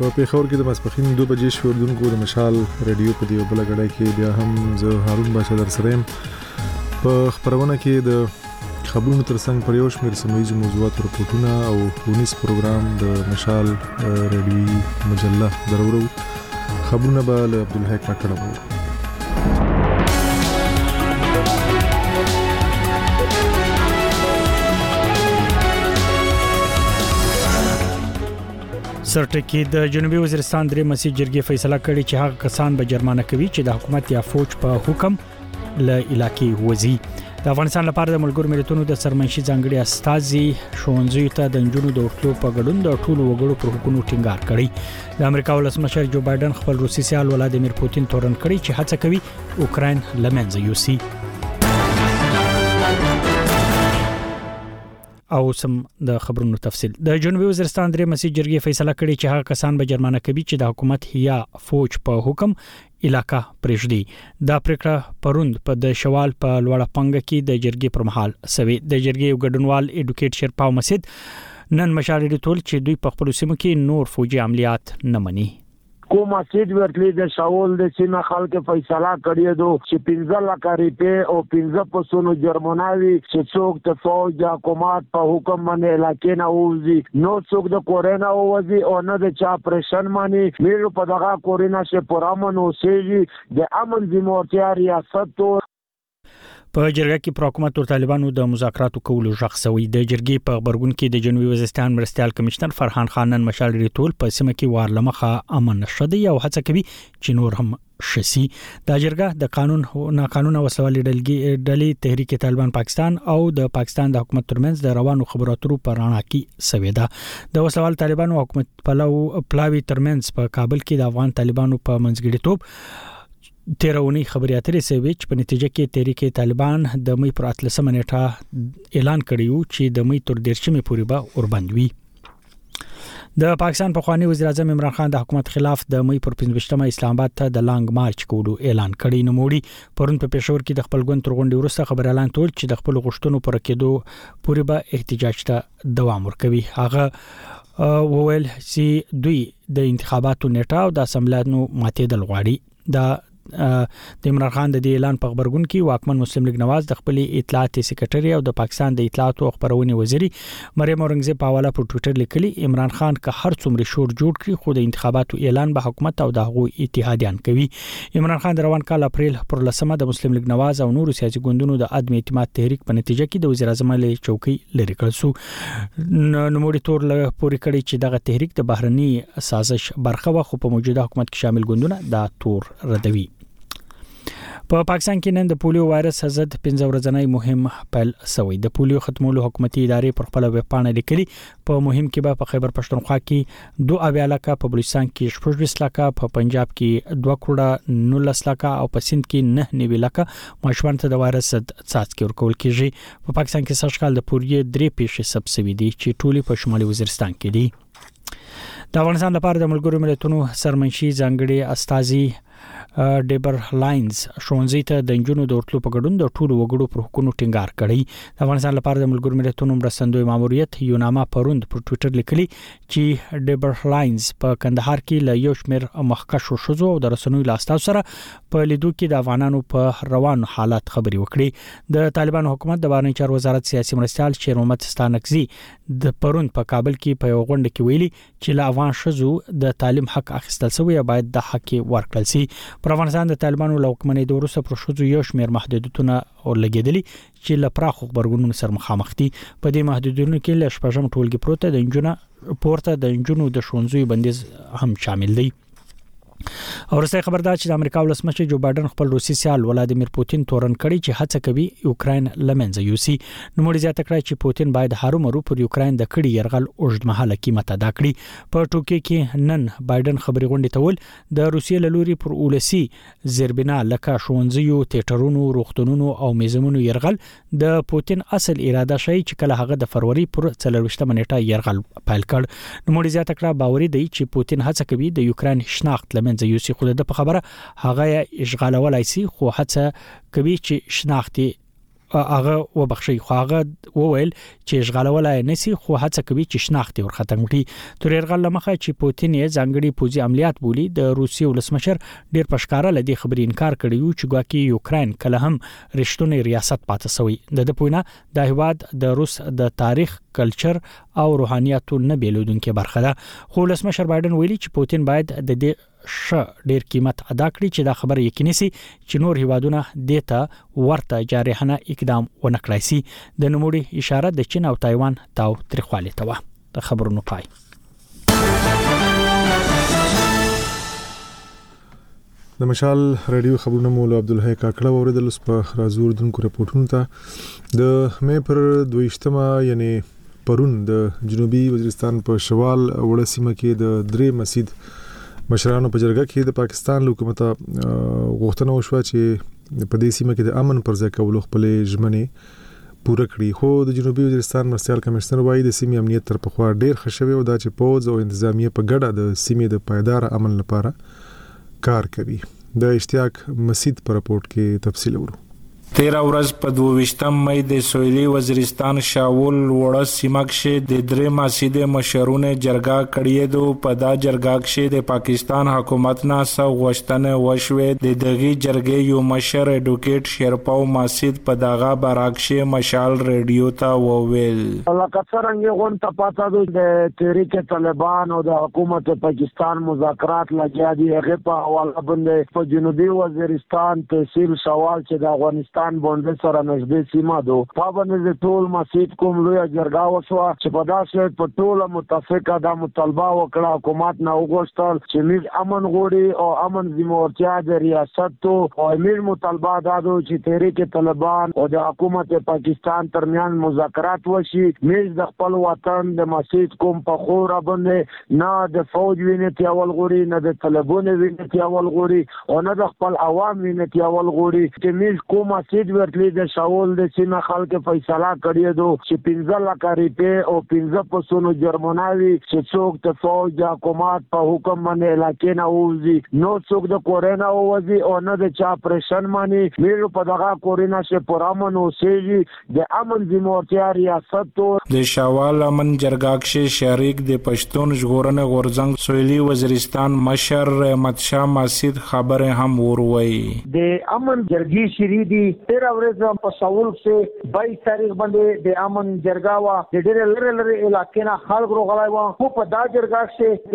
په پیښور کې د ماسپښین 2 بجې شوردونکو د مشال رادیو په دیو بل غړای کې بیا هم زه هارون باشا در سره په خبرونه کې د خبرونو ترڅنګ پر یو شمېر سیمه‌ییزو موضوعاتو رپورټونه او ونیس پروګرام د مشال رادیوي مجله درورو خبرونه به له عبدالحق کاکړه وو. سرټکی د جنوبي وزیرستان درې مسیح جرګې فیصله کړې چې هغه کسان به جرمانه کوي چې د حکومت یا فوج په حکم له علاقې وځي. د افغانستان لپاره د ملګرو ملتونو د سرمنشي ځانګړي استازي شونځي ته د نجونو د ورتلو په ګډون د ټولو وګړو پر حقوقو ټینګار کړی. د امریکا ولسمشر جو بایدن خپل روسي سیال ولادیمیر پوتین تورن کړی چې هڅه کوي اوکراین لمنځه یوسي. او سم د خبرونو تفصیل. د جنوبي وزیرستان درې مسیح جرګې فیصله کړې چې هغه کسان به جرمانه کوي چې د حکومت یا فوج په حکم علاقہ پرېږدي. دا پریکړه پروند په د شوال په لوړه پنګ کې د جرګې پر مهال سوي. د جرګې ګډونوال اډوکیټ شرپاو مسجد نن مشارې ټول چې دوی په خپل سیمه کې نور فوجي عملیات نه مني. کومه سیټ ورتلی د شاول د سیمه خلک فیصله کړی دو چې 15 لک روپے او 15% جرمانوي چې څوک د فوج د حکومت په حکم باندې علاقې نه وځي نو څوک د کورینا وځي او نه د چا پرشن باندې میرو په دغه کورینا چې پرامن اوسېږي د امن ذمہوارتیا ریاست په جرګه کې پر حکومت او طالبانو د مذاکراتو کولو شخصوي. د جرګې په خبرګون کې د جنوبي وزیرستان مرستيال کمشنر فرحان خانن مشال ریټول په سیمه کې وارلمخه امن شدي او هڅه کوي چې نور هم شسي. د جرګه د قانون ناقانونه وسوالي ډلې تحریک طالبان پاکستان او د پاکستان د حکومت ترمنځ د روانو خبراتو په رڼا کې سوي ده. د وسوال طالبانو حکومت پلاوي ترمنځ په کابل کې د افغان طالبانو په منځګړیتوب تیرونی خبري اترې سوي چې په نتیجه کې تحریک طالبان د مې پر 13 نیټه اعلان کړیو چې د مې تر 13 پورې به اوربندوي. د پاکستان په خواني وزیر اعظم عمران خان د حکومت خلاف د مې پر 15 اسلام آباد ته د لانګ مارچ کولو اعلان کړی. نوموړي پرون په پېښور کې د خپل ګوند ترغونډي وروسته خبر اعلان کړ چې د خپل غوښتنو پر کېدو پورې به احتجاج ته دوام ورکوي. هغه وویل چې دوی د انتخاباتو نیټه او د اسمبلیانو ماتېدل غواړي. د عمران خان د اعلان په خبرګون کې واکمن مسلم لیگ نواز د خپل اطلاعاتي سکرټری او د پاکستان د اطلاعات او خبرونه وزیري مریم اورنګزیب په حواله په ټوئیټر لیکلي عمران خان که هر څومره شور جوړ کړي خو د انتخاباتو اعلان به حکومت او د هغو اتحادیان کوي. عمران خان د روان کال اپریل پر 10 د مسلم لیگ نواز او نورو سیاسي ګوندونو د عدم اعتماد تحریک په نتیجه کې د وزیر اعظم له چوکۍ لري کړل سو. نوموړي تور له پوری کړی چې دغه تحریک د بهرني سازش برخه و خو په موجوده حکومت کې شامل ګوندونه دا تور ردوي. په پاکستان کې نن د پولیو وایرس ضد 15 ورځنی مهم پیل شوی. د پولیو ختمولو حکومتي ادارې پر خپل ویب پاڼه لیکلي په مهم کې به په خیبر پښتونخوا کې 2 لکه، په بلوچستان کې 26 لکه، په پنجاب کې 2.19 لکه او په سند کې 9 لکه ماشومان ته د وایرس ضد څاڅکي ورکول کیږي. په پاکستان کې سږکال د پولیو 3 پیښې ثبت شوې دي چې ټولې په شمالي وزیرستان کې دي. د افغانستان لپاره د ملګرو ملتونو سرمنشي ځانګړي استازي ډیبر لاینز شونځي ته د نجونو د ورتلو په ګډون د ټولو وګړو پر حقوقو ټینګار کړی. د افغانستان لپاره د ملګرو ملتونو مرستندوی ماموریت یو نامه پروند پر ټوئیټر لیکلي چې ډیبر لاینز په کندهار کې له یو شمېر مخکښو شوزو او د رسنوي لاستاو سره په لیدو کې د افغانانو په روان حالات خبري وکړي. د طالبان حکومت د بهرنی چارو وزارت سیاسي مرستيال شیر محمد ستانکزي د پروند په کابل کې په یو غونډه کې ویلي چې له افغان شوزو د تعلیم حق اخیستل شوی باید د حق ورکړل شي. پر افغانستان د طالبانو لوکمنې د وروسته پر شوزو یو شمېر محدودیتونه ورلګېدلي چې له پراخو خبرګونونو سره مخامخ دي. په دې محدودیتونو کې له شپږم ټولګي پروت د انجونو پورته د انجونو د شونځوي بندیز هم شامل دي. اورسته خبردار چې د امریکا ولسمشر جو بایدن خپل روسي سیال ولادیمیر پوتین تورن کړی چې هڅه کوي اوکراین لمنځه یوسي. نو مړي زیاته کړی چې پوتین باید هرومرو پر اوکراین د کړي يرغل اوږدمهاله قیمت ادا کړي. په ټوکي کې نن بایدن خبري غونډه تول د روسیې لوري پر اولسي زربنا لکه شونځیو تیټرونو روختونونو او میزمونو يرغل د پوتین اصل اراده شي چې کله هغه د فروری پر 24 نیټه يرغل پیل کړ. نو مړي زیاته کړه باوري دی چې پوتین هڅه کوي د اوکراین شناخت لمنځه یوسي. خو د په خبره هغه اشغالولای سي خو هڅه کوي چې شناختي هغه وبخښي خو هغه وویل چې اشغالولای نسی خو هڅه کوي چې شناخت ور ختم کړي تر یرغل لمخه چې پوتین یې ځانګړي پوځي عملیات بولی د روسي ولسمشر ډیر پښکارا لدی خبري انکار کړی چې ګواکې یوکرين کله هم رښتونی ریاست پاتې سوی د پوینه د هیواد د روس د تاریخ کلچر او روحانياتو نه بیلودونکو برخه ده خو ولسمشر بایدن ویلي چې پوتین باید د دې ډیر قیمت ادا کړي چې دا خبره یقیني سي چې نور هیوادونه دیتا ورته جارحانه اقدام ونکړای سي د نوموړي اشاره د چین او تایوان تاو تریخواله ته و د خبرونو پای د مشال رادیو خبرونه مولا عبدالحی کاکړه اوریدل په رازور دونکو رپورټونو ته د مې پر 22مه یعنی پرون د جنوبي وزیرستان په شوال وړه سیمه کې د درې مسجد مشرانو په جرګه کې د پاکستان حکومت غوښتنه وشوه چې په دې سیمه کې د امن پر ځای کولو خپل ژمنې پوره کړي خو د جنوبي وزیرستان مرستيال کمشنر وایي د سیمې امنیت تر پخوا ډیر خښوي او دا چې پوز او انتظامیه په ګډه د سیمې د پایدار امن لپاره کار کوي د اشتیاق مسجد پر رپورت کې تفصیل ورو 13 ورځ په 22 مې د سویلي وزیرستان شاول وړه سیمه کې د درې مسجد مشرونه جرګه کړې دو په دا جرګه کې د پاکستان حکومت نه سو غوښتنه وشوه د دغه جرګې یو مشر اډوکیټ شیرپاو مسجد په دغه براکشه مشال رادیو ته وویل لکه څنګه غون ته پاتې د تحریک طالبان او د حکومت پاکستان مذاکرات لګیا دي هغه په حواله باندې په جنوبي وزیرستان تحصیل سوال چې د افغانستان باندې سره نږدې سیمه دو په باندې ټول مسجد کوم لوی جرګه وشو چې په داسې په ټول متفقه د مطالبه وکړه حکومت نه وغوښتل چې موږ امن غوړي او امن ذمہورتیا د ریاست ته او موږ مطالبه دادو چې تحریک طالبان او د حکومت پاکستان ترمیان مذاکرات وشي موږ د خپل وطن د مسجد کوم په خور باندې نه د فوج وینې تیول غوړي نه د طالبانو وینې تیول غوړي او نه د خپل عوام وینې تیول غوړي چې موږ کوم مسجد ورتلی د شاول د سیمه خلک فیصله کړی دو چې 15 لک روپے او 15% جرمانوي چې څوک د فوج د حکومت په حکم باندې علاقې نه وځي نو څوک د کورینا وځي او نه د چا پرشن مانی میرو په دغه کورینا چې پرامن اوسېږي د امن ذمہورتیا ریاست ته د شاول امن جرګه کې شریک د پښتون ژغورنې غورځنګ سویلي وزیرستان مشر احمد شاه مسجد خبره هم وروي د امن جرګې شری دي 13 ورځې په شاول کې 22 تاریخ باندې د امن جرګه وا د ډېر لری علاقې نه خلک روغلای و خو په دا جرګه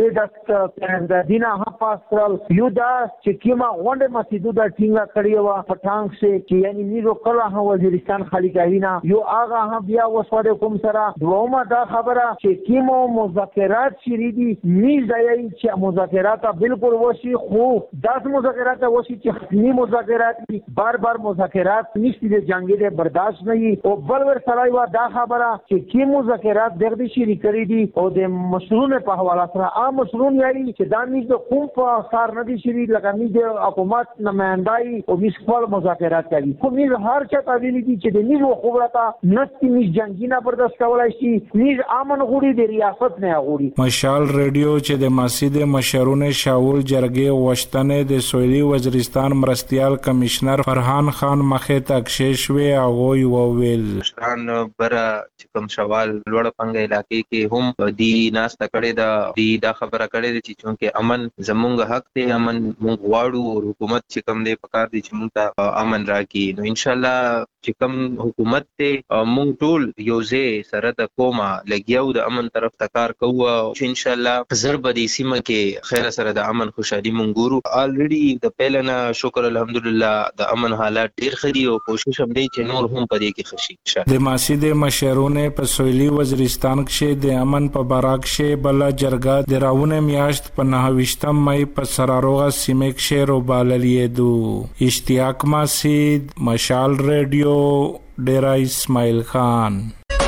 کې د دینا هم پاسرل یو دا چې کیما غونډه مسجدو د ټینګه کړی و په ټانګ کې چې یعنی نیرو کله هم وزیرستان خالی کاوینا یو هغه هم بیا وسوده کوم سره دومره دا خبره چې کیمو مذاکرات شری دي نیز دایي چې مذاکرات بالکل وشي خو داس مذاکرات وشي چې حتمی مذاکرات بار بار مذاکرات نشته د جنگي د برداشت نه او بل ور سره و دا خبره چې کی مذاکرات دغه شری کړی دي او د مشرونه په حواله سره عام مشرون یاري چې دا نيز د کوم په کار نه دي شری لکه نيز د حکومت نمائندای او مشکل مذاکرات کوي خو نيز هر چا تعبیر دي چې د نيز خبرته نستی نيز جنگي نه برداشت کولای شي نيز امن غوړي د ریاست نه غوړي مشال رادیو چې د مسجد مشرونه شاول جرګې وشتنه د سویلي وزیرستان مرستيال کمشنر فرحان خان مخه تک شوي او ویل مشران بره چې کوم شوال لوړ پنګ علاقې کې هم دی ناس تکړه دا خبره کړې چې چونکه امن زمونږ حق دی امن مونږ غواړو او حکومت چې کوم دی پکار دي چې مونږ ته امن راکړي نو ان شاء الله چې کوم حکومت ته مونږ ټول یوځه سره د کومه لګیاو د امن طرف ته کار کوو چې ان شاء الله ضرب دي سیمه کې خیر سره د امن خوشحالي مونږ ګورو الریډي د پهلنه شکر الحمدلله د امن حالات ډیر خدي او کوشش هم دی چې نور هم پدې کې خشي د مسجد مشرونه په سویلي وزیرستان کې د امن په باراک شه بل جرګه د راونه میاشت په 29 مې په سراروغه سیمه کې روباللې دو اشتیاق مسجد مشال رادیو ډیرا اسماعیل خان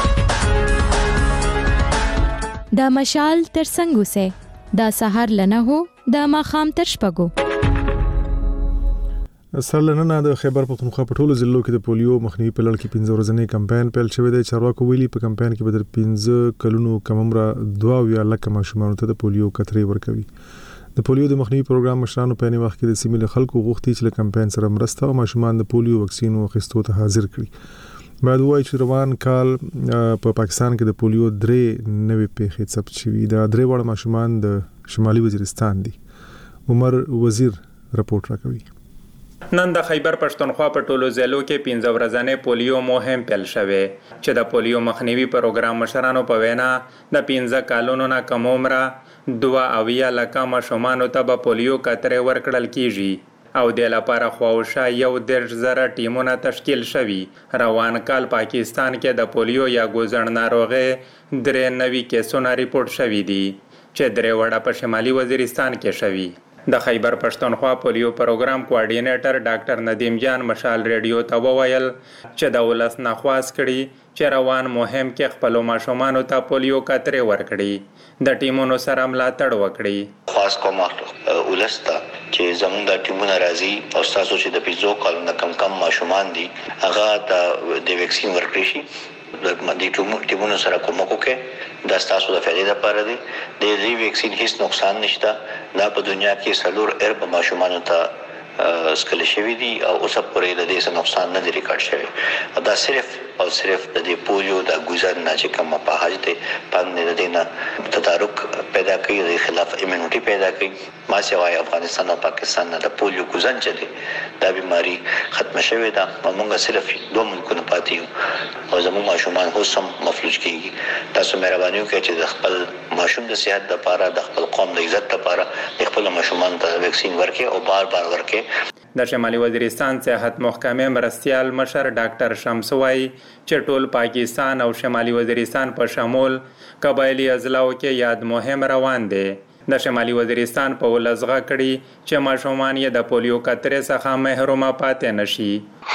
دا مشال تر څنګه سه دا سحر لنه هو دا ماخام تر شپګو سرلنه د خیبر پختونخوا په ټولو ضلعو کې د پولیو مخنیوي په لړ کې 15 ورځې کمپاین پیل شوی دی چارواکو ویلي په کمپاین کې به در 15 کلونو کم عمره 2 لک ماشومان ته د پولیو کترې ورکوي د پولیو د مخنیوي پروګرام مشرانو په نوي وخت کې د سیمې خلکو غوښتي چې کمپاین سره مرسته او ماشومان د پولیو وکسین اخیستو ته حاضر کړي بعد وایي چې روان کال په پاکستان کې د پولیو 3 نوې پیښې ثبت شوې د 3 وړ ماشومان د شمالي وزیرستان دي. عمر وزیر رپورټ راکوي. نن د خیبر پښتونخوا په ټولو ضلعو کې 15 ورځې پولیو مهم پیل شوه چې د پولیو مخنیوي پروګرام مشرانو په وینا د 15 کالونو نه کم عمره 2 لکه ماشومان ته په پولیو کترې ورکړل کیږي او د لپاره خواوشا 1.0 ټیمونه تشکیل شوي. روان کال پاکستان کې د پولیو یا ګوزن ناروغي 3 نوي کیسونه ریپورت شوي دي چې 3 وړه په شمالي وزیرستان کې شوي. د خیبر پښتونخوا پولیو پروګرام کوارډینیټر ډاکټر ندیم جان مشال ریډیو ته وویل چې د ولس نه خواست کړي چې روان مهم کې خپل ماشومان ته پولیو کترې ورکړي د ټیمونو سره ملاتړ وکړي. خاص کوم ولستا چې زموږ د ټیمونو راځي او تاسو چې د 15 کالونو کم ماشومان دي هغه د ویکسین ورکړي شي د ټیمونو سره کومک وکړي دا تاسو د فعالیت لپاره دی. د دې ویکسین هیڅ نقصان نشته. دا په دنیا کې سلور ارب ماشومان ته سکل شوی دي او اوس پورې د دې نقصان نه ریکارډ شوی. دا صرف او صرف د دې پولیو د ګوزن نه چې کوم په حاجت باندې د دینه تدارک پیدا کوي د خلاف ایمونټي پیدا کوي. ما سیوای افغانستان او پاکستان نه د پولیو ګوزن چې دی دا بیماری ختم شوې ده. موږ صرف 2 ملکونه پاتې یو او زموږ ماشومان هوسم مفلوج کیږي. تاسو مهرباني وکړئ چې د خپل ماشوم د صحت لپاره د خپل قوم د عزت لپاره د خپل ماشومان ته ویکسین ورکړي او بار ورکړي. د شمالي وزیرستان صحت محکمې مرستيال مشر ډاکټر شمس وای چې ټول پاکستان او شمالي وزیرستان په شمول قبایلی اضلاعو کې یاد مهم روان دي. د شمالي وزیرستان په ولزغه کړي چې ماشومان یې د پولیو کترې څخه محروم پاتې نشي.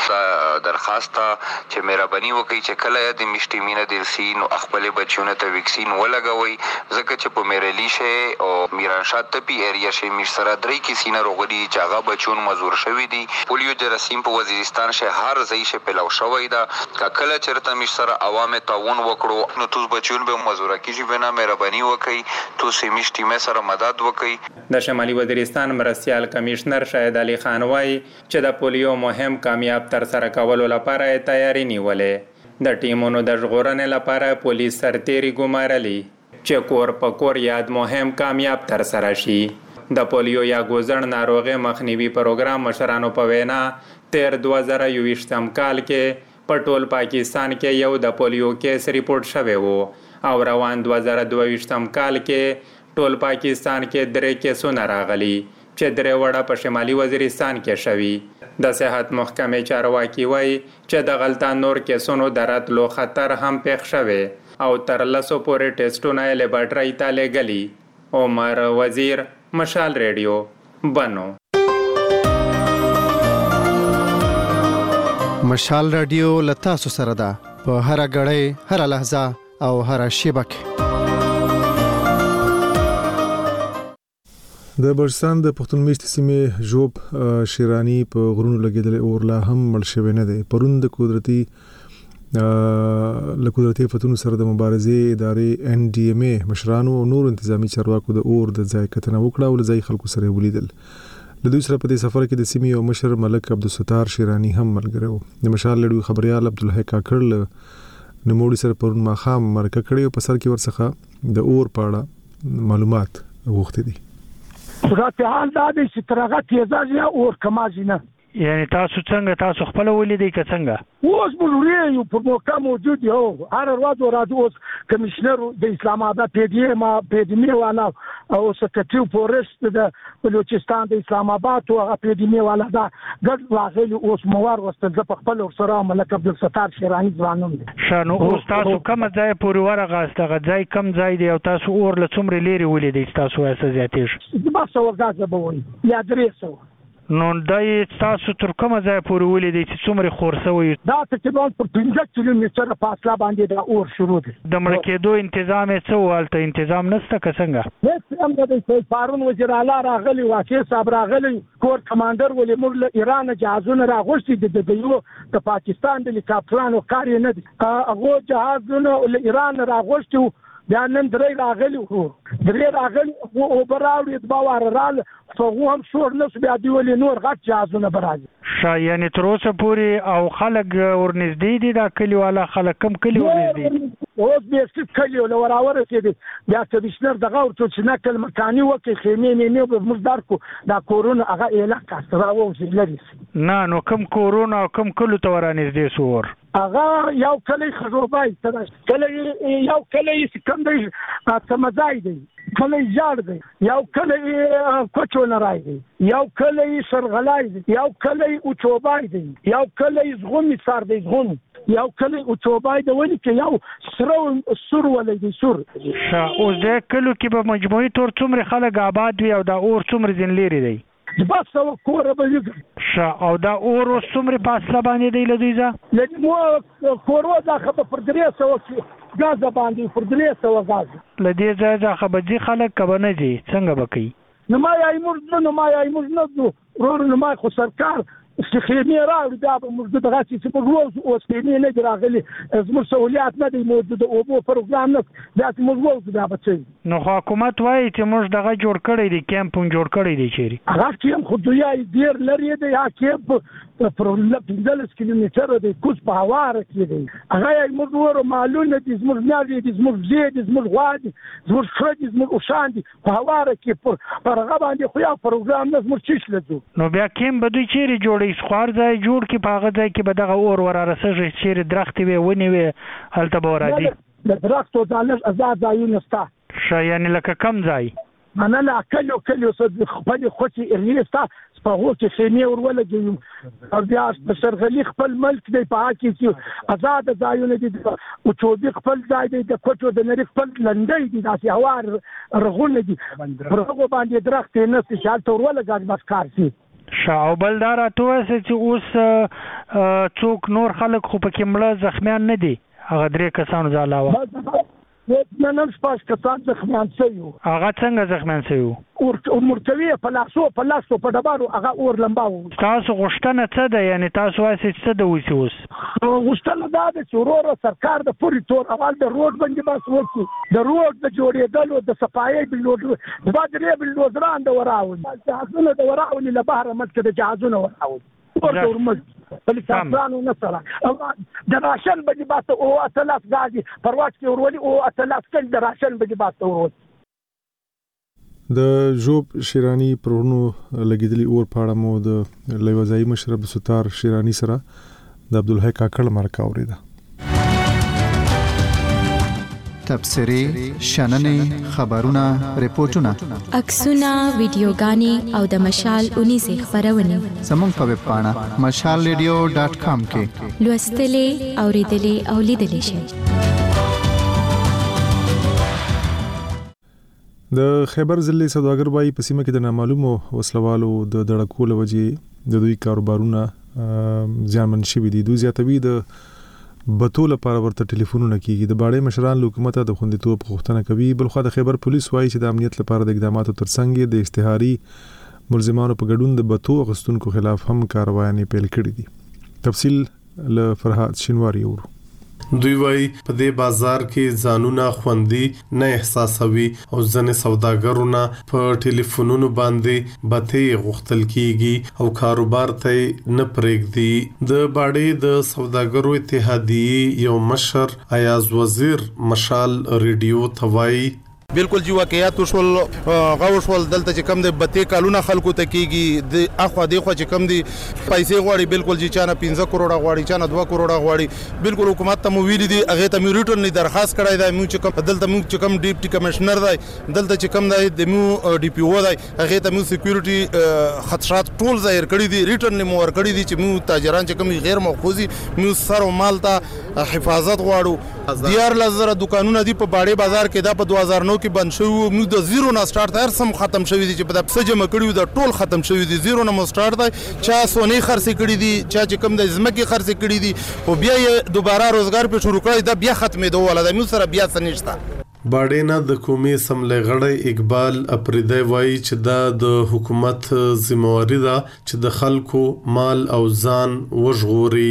درخواست چې مهرباني وکړي چې کله د مشتمینه درسي نو خپل بچیونه ته ویکسین ولګوي ځکه چې په میرلی شي او میرانشاه تپی ایریا شي مش سره درې کې سینه روغدي چې هغه بچون مزور شوی دي. پولیو جراثیم په وزیرستان شي هر ځای شي پلاو شوی دا کله چرته مش سره عوامه تعاون وکړو نو توس بچون به مزور کیږي. بنا مهرباني وکړي تو سیمشتیمه سره مدد وکړي. د شمالي وزیرستان مرستيال کمشنر شاهد علي خان وای چې د پولیو مهم کامیاب تر سره کولو لپاره تیاری نیولې. د ټیمونو د ژغورنې لپاره پولیس سرتیري ګمارلي چې کور په کور یاد مهم کامیاب تر سره شي. د پولیو یا ګوزن ناروغي مخنیوي پروګرام مشرانو په وینا 2021 کال کې په ټول پاکستان کې یو د پولیو کیس ریپورت شوی وو او روان 2022 کال کې ټول پاکستان کې 3 کیسونه راغلي چې 3 وړه په شمالي وزیرستان کې شوي. د صحت محکمې چارواکي وایي چې د غلطه نور کیسونو دراتلو خطر هم پېښ شوی او تر 100 پورې ټیسټونه یې لیبارټرۍ ته لېږلي. عمر وزیر مشال ریډیو بنو. مشال رادیو لتا سره ده په هر غړې هر لحظه او هر شیبه کې. د بلوچستان د پښتون میشت سیمې جوب شیرانی په غرونو لګیدل او لا هم مړ شوی نه دی. پرون د قدرتي فتونو سره د مبارزې ادارې NDMA مشرانو او نور انتظامی چارواکو د اور د ځای کتنه وکړه او ځای خلکو سره ولیدل. د دوی سره په دې سفر کې د سیمې او مشر ملک عبدالستار شیرانی هم ملګری و. د مشال لړیو خبريال عبدالحق کاکړ نموړي سره پرون ماخام مرکه کړې او په سر کې ورڅخه د اور په اړه معلومات غوښتي دي. صورت حال دا دی چې ترغه تیزه اور کمازي نه. یعنی تاسو څنګه تاسو خپل ولیدئ که څنګه؟ اوس بلوري یو په موقع موجود یو هر ورځ راځي. اوس کمشنر د اسلام آباد پیډیمي والا او سکرټری فورست د بلوچستان د اسلام آباد او پیډیمي والا دا ګډ راغلي اوس موار وستل په خپل سره ملک عبدالستار شیرانی ځوانم دي. شانو اوس تاسو کوم ځای پورې ورغاستغه ځای کم ځای دی او تاسو اور له څومره لري ولیدئ تاسو اساس زیاتېږي؟ د باسه ورغاز به وي یا 300. نو دای تاسو تر کومه ځای پورې ولیدئ چې څومره خورسوي؟ دا تقریبا پر 15 کیلومتره فاصله باندې دا اور شروع دي. د مړ کېدو تنظیم څه والته تنظیم نشته که څنګه؟ هیڅ هم د پارون وزیر اعلی راغلی واکي صاحب راغلی کور کمانډر ولې موږ له ایران جهازونه راغوښتي د یو د پاکستان د هلیکاپټرانو کار نه دي. هغه جهازونه له ایران راغوښتي بیا نن درې راغلي او براوړي باور رااله خو هم څور نس بیا دی ولې نور غټ جهازونه برازي یعنی تر اوسه پورې او خلک ورنږدې دي دا کلیواله خلک کم کلی ورنږدې اوس به څه کلی له وراوره کې بیا کمشنر دغه ورته چې نقل مکاني وکي خیمه نه به مزدار کو دا کورونا هغه علاقه سره وځي لري نه نو کم کورونا او کم کلو ته ورنږدې سور هغه یو کلی خروبای کله یو کلی کم دی سمځای دی کله یار دی یو کله کوچو نه راي دی یو کله سرغلای دی یو کله اوچوبای دی یو کله زغومی سر دی زغوم یو کله اوچوبای دی ولې کې یو سر ولې دی سر اوس د کلو کې به مجموعي تور څومره خلک آباد وي او دا اور څومره ځین لري دی بس کور به یې او دا اور اوس څومره فاصله باندې دی له دوی ځه لکه مو کورو دا خبر پر 300 غاز باندې پر 300 غاز له دې ځای ځخه به ځي خلک کبه نه ځي څنګه به کوي نو ما یې مرد نو ما خو سرکار خیمه راوړي دا به موږ دغه چې په روز اوس خیمه نه راغلي زموږ سہولیات نه دی موجود او په پروګرام نه دا چې موږ وځو دا بچي نو حکومت وایي چې موږ دغه جوړ کړی دی کیمپ جوړ کړی دی چیرې هغه کیمپ خو دوی ډیر لري دی یا کیمپ پر 15 کیلومتر دی کوڅ په هواره کې دی هغه موږ ورو معلومه دي زموږ نه دي زموږ زیات زموږ وادي زموږ خرج زموږ اوشان دي په هواره کې پر هغه باندې خو یو پروګرام نه زموږ چیش لږو نو بیا کیمپ به دوی چیرې جوړ خوار ځای جوړ کی په هغه ځای کې به دغه اور ورارسه چې درخت وي ونی وي هلته به ورادي د درختو ځانش آزاد ځایونه ستا یعنی لکه کم ځای انا لا کلو خپل خوشي ارنيستا په هو کې خیمه ورولګي او بیا په شرغلي خپل ملک دی په هکې چې آزاد ځایونه دي او چوبي خپل ځای دی د کوټو د نری خپل لنډي دي داسې هوار رغونه دي پر هغه باندې درخت نه چې حالت ورولګي بس کار شي او بلدار اتوسه چې اوس څوک نور خلک خو پکې مړه زخمیان نه دي هغه درې کسانو ځا علاوه نن شپږ کسان زخمیان شوي هغه څنګه زخمیان شوي او مرتوی په لاسو په ډبرو هغه اور لمباو تاسو غوښتنه څه ده یعنی تاسو وایي چې څه د وسی اوس غوښتنه دا ده چې ورور سرکار د پوری تور اول د روډ باندې بس وکړي د روډ د جوړېدلو د صفایي بلوډ د باندې بلوډران د وراول جهازونه د وراول له بهر مکه د جهازونه وراول ورمز بلکې نه سره د راشن باندې باسه او اتلاف غازي پرواز کې ورولي او اتلاف کله د راشن باندې باسه ورول د جوب شیرانی پرونو لګیدلی اور پاړه مو د لوزای مشرب ستار شیرانی سره د عبدالحی کاکړ مرکه اوریدا تبصری شننې خبرونه ریپورتونه عکسونه ویډیوګانې او د مشال 19 خبرونه زموږ په ویب پاڼه mashalradio.com کې لوستلې اوریدلې او لیدلې شئ. د خیبر ضلع سوداګر وایي په سیمه کې د نامعلومو وسلوالو د دړکو لوجې د دوی کاروبارونه ځانمن شوي دي. دوی زیاتوي د بتول لپاره ورته ټلیفونونه کیږي. د باړې مشران حکومت د خوندیتوب غوښتنه کوي. بلخو د خیبر پولیس وایي چې د امنیت لپاره د اقداماتو ترڅنګ د اشتهاري ملزمانو په ګډون د بتو غستونکو خلاف هم کاروایي پیل کړې دي. تفصیل له فرحات شینواری ورو. دوی وای په دې بازار کې ځانونه خوندي نه احساسوي او ځنې سوداګرونه په ټلیفونونو باندې بته غوښتل کیږي او کاروبار ته نه پرېږدي. د باړې د سوداګرو اتحادیې یو مشر ایاز وزیر مشال ریډیو توای بالکل جی واقعیات وشول غوښ ول دلته چې کم د بته کالونه خلکو ته کیږي د اخو د خو چې کم دي پیسې غواړي بالکل جی چانه 15 کروڑه غواړي چانه 2 کروڑه غواړي. بالکل حکومت ته مو ویل دي هغه ته مو ریټرن درخواست کړای دی مو چې کم دلته مو چې کم ډیپټي کمشنر دی دلته چې کم دی د مو ډي پی او دی هغه ته مو سکیورټي خطرات ټول ظاهر کړی دي ریټرن مو ور کړی دي چې مو تاجران چې کم غیر مأخوذي مو سر او مال ته حفاظت غواړو. دیار لزر دکانونه دي په باړې بازار کې دا په 2009 کې بند شو. موږ د زیرو نه سٹارټ هر سم ختم شوی دي چې په دغه جمع کړیو د ټول ختم شوی دي. زیرو نه مو سٹارټ دی چا سونی خرڅ کړی دي چا چې کم د زمکه خرڅ کړی دي او بیا یې دوباره روزګار په شروع کړی دا بیا ختمې دوه ولا د مو سره بیا سنشتہ. باډینا د قومي اسمبلی غړی اقبال اپریدی وایي چې دا د حکومت ذمہواری ده چې د خلکو مال او ځان وژغوري.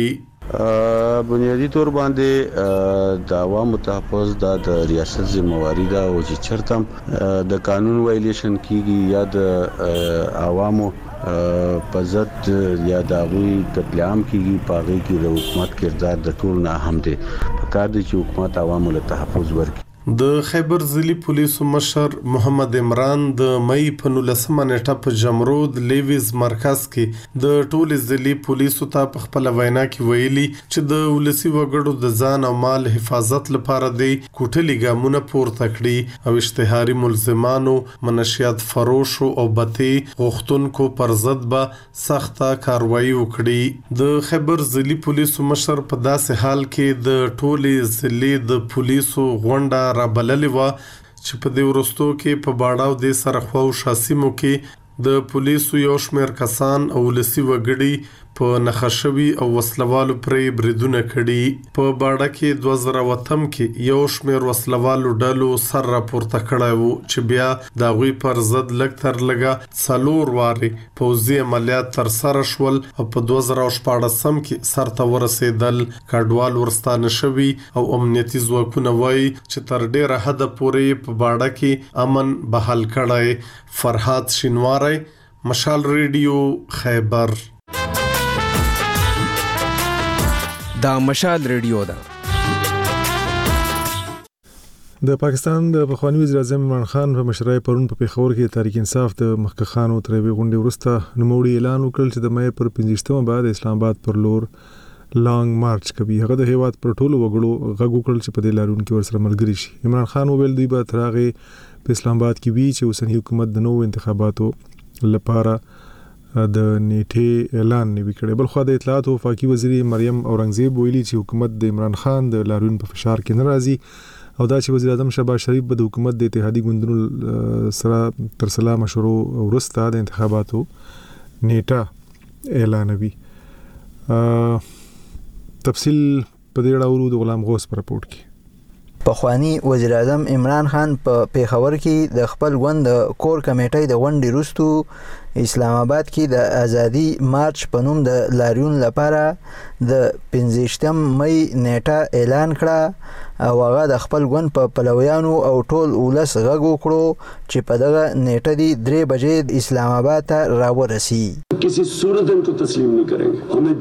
بنیادی تور باندې د عوامو تحفظ د ریاست ذمہواری ده او چې چرته د قانون وایلیشن کیږي یا د عوامو په ضد یا د غوي قتل عام کیږي پاغي کې د حکومت کردار د ټول نه اهم دی په کار دي چې حکومت عوامو له تحفظ ورکړي. د خیبر ضلعي پولیسو مشر محمد عمران د مئی په 19 نیټه په جمرود لیویز مرکز کې د ټول ضلعي پولیسو ته په خپل وینا کې ویلي چې د ولسی وګړو د ځان او مال حفاظت لپاره د کوټلي ګامونه پورته کړي او اشتهاري ملزمانو منشيات فروش او بتی غوښتونکو پر ضد به سخته کاروایی وکړي. د خیبر ضلعي پولیسو مشر په داسې حال کې د ټول ضلعي د پولیسو غونډه را بللې و چې په دې ورستو کې په باړاو د سره خو شاسمو کې د پولیسو یو شمېر کسان او ولسی وګړي په نخښوي او وسلوالو پرې بریدونه کړي. په باړه کې 2008 کې یو شمېر وسلوالو ډلو سر راپورته کړی وو چې بیا د غوي پر ضد لګ تر لګه څلور واري پوځي عملیات تر سره شول او په 2014 کې سرته ورسېدل. کډوال ورستانه شوي او امنیتي ځواکونه وایي چې تر ډیره حد پورې په باړه کې امن بحال کړی. فرحات شینواری، مشال ریډیو، خیبر. دا مشال ریډیو ده. د پاکستان د پخوانی وزیر اعظم عمران خان په مشرۍ پرون په پیښور کې تحریک انصاف د مخکخانو ترې غونډې ورسته نوموړي اعلان وکړ چې د مې پر 15 بعد اسلام آباد پر لور لانګ مارچ کوي. هغه د هیواد پر ټولو وګړو غږ وکړل چې په دې لارون کې ورسره ملګري شي. عمران خان وویل دوی به ترغه په اسلام آباد کې وی چې اوسنی حکومت د نوو انتخاباتو لپاره د نیټه اعلان نوي کړي. بل خو د اطلاعات او وفاقي وزیر مریم اورنګزیب ویلي چې حکومت د عمران خان د لارون په فشار کې ناراضي او دا چې وزیر اعظم شهباز شریف به د حکومت د اتحادیې ګوندونو سره تر سلا مشورو ورسته د انتخاباتو نیټه اعلانوي. تفصیل په دې اړه د غلام غوث پر رپورت کې. پخوانی وزیر اعظم عمران خان په پیښور کې د خپل غوند کور کمیټې د غونډې وروسته اسلام آباد کې د ازادي مارچ په نوم د لاریون لپاره د 15 مئی نیټه اعلان کړه او هغه د خپل غوند په پلویانو او ټول ولس غږ وکړو چې په دغه نیټه دی 3 بجې اسلام آباد ته راورسي. किसी सूरत इनको तस्लीम नहीं करेंगे. हमें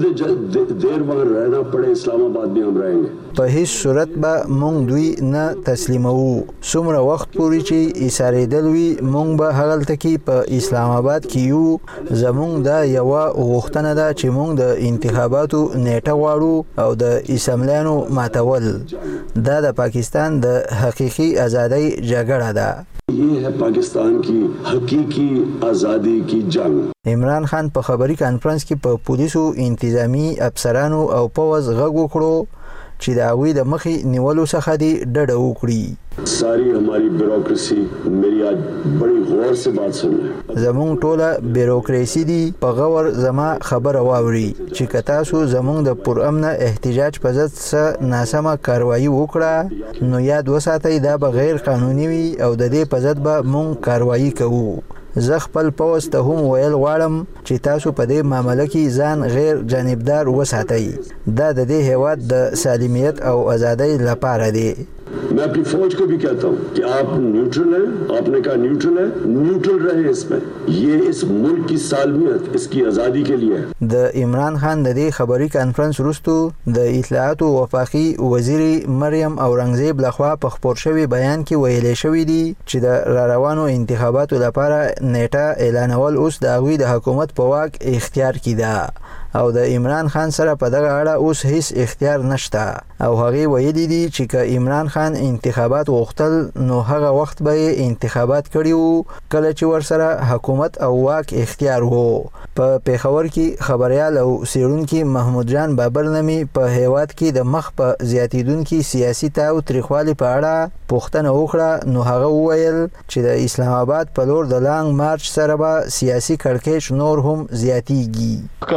जितनी देर वहाँ रहना पड़े इस्लाम आबाद में हम रहेंगे. په هیڅ صورت به مونږ دوی نه تسلیمو. څومره وخت پورې چې ایساریدل وي مونږ به هغلته کې په اسلام آباد کې یو. زمونږ دا یو غوښتنه ده چې مونږ د انتخاباتو نیټه غواړو او د اسمبلیانو ماتول. دا د پاکستان د حقیقي ازادۍ جګړه ده. ये है पाकिस्तान की हकीकी आज़ादी की जंग. عمران خان په خبري کانفرنس کې په پولیسو انتظامی افسرانو او پوز غږ وکړو چې د هغوی د مخې نیولو څخه دی ډډه وکړي. सारी हमारी ब्यूरोक्रेसी मेरी आज बड़ी गौर से बात सुन रहे. زمونږ ټوله بیروکراسي دی په غور زما خبره واوري چې که تاسو زمونږ د پرامنه احتجاج په ضد څه ناسمه کاروایی وکړه نو یاد وساتئ دا به غیر قانوني وي او د دې په ضد به مونږ کاروایی کوو. زه خپل پوز ته هم ویل غواړم چې تاسو په دې معاملې کې ځان غیر جانبدار وساتئ. دا د دې هیواد د سالمیت او ازادۍ لپاره دی. मैं अपनी फौज को भी कहता हूँ कि आप न्यूट्रल हैं. आपने कहा न्यूट्रल है, न्यूट्रल रहे इसमें. ये इस मुल्क की सालमियत, इसकी आज़ादी के लिए है. د عمران خان د دې خبري کانفرنس وروسته د اطلاعات او وفاقي وزیر مریم اورنګزیب لخوا په خبر شوی بیان کې ویلې شوی دی چې د راروانو انتخاباتو لپاره نیټه اعلانول اوس د هغوی د حکومت په واک اختیار کې ده او د عمران خان سره په دغه اړه اوس هیڅ اختیار نشته. او هغه ویلي دي چې که عمران خان انتخابات وغوښتل نو هغه وخت به انتخابات کړي کله چې ورسره حکومت او واک اختیار وو. په پیښور کې خبريال او سیړونکو محمود جان بابر نامي په هیواد کې د مخ په زیاتیدونکو سیاسي تاو تاریخوالي په اړه پوښتنه وکړه نو هغه وویل چې د اسلام آباد په لور د لانګ مارچ سره به سیاسي کړکېچ نور هم زیاتیږي. کارخکاری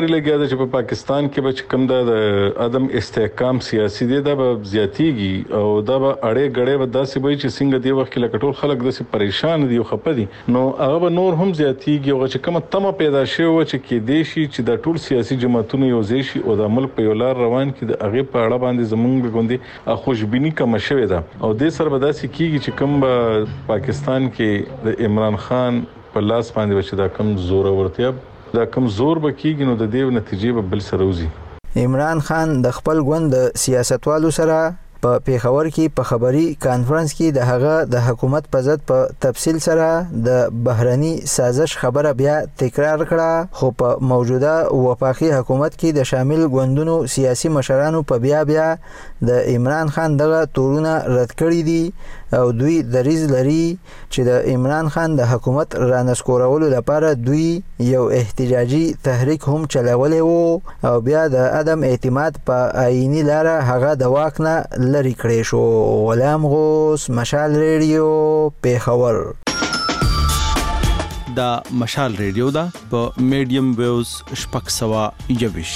پورې لګیا ده چې په پاکستان کې به کوم د عدم استحکام سیاسي دی دا به زیاتیږي او دا به اړې غړې به داسې وي چې څنګه دی وخت کې لکه ټول خلک داسې پریشان دي او خپه دي نو هغه به نور هم زیاتیږي او چې کومه تمه پیدا شي او چې کې دی شي چې د ټول سیاسي جماعتونو یو ځای شي او د ملک په یو لار روان کې د هغه په اړه باندې زمونږ غوندي خوشبینی کم شوه ده او د سر به داسې کیږي چې کوم پاکستان کې د عمران خان په لاس باندې چې دا کم زور ورتیا دا کم زور به کیږي نو د دې نتیجې به بل سره وځي عمران خان د خپل ګوند سیاستوالو سره په پیښور کې په خبري کانفرنس کې د هغه د حکومت په ضد په تفصیل سره د بهرني سازش خبره بیا تکرار کړه خو په موجوده وفاقي حکومت کې د شامل ګوندونو سیاسي مشرانو په بیا د عمران خان دغه تورونه رد کړی دي او دوی دریځ لري چې د عمران خان د حکومت رانسکورولو لپاره دوی یو احتجاجي تحریک هم چلولی وو او بیا د عدم اعتماد په آئینی لاره هغه د واک نه لري کړی شو. غلام غوث، مشال ریډیو، پیښور. دا مشال ریډیو دا په میډیم ویوز شپږ سوه یویش.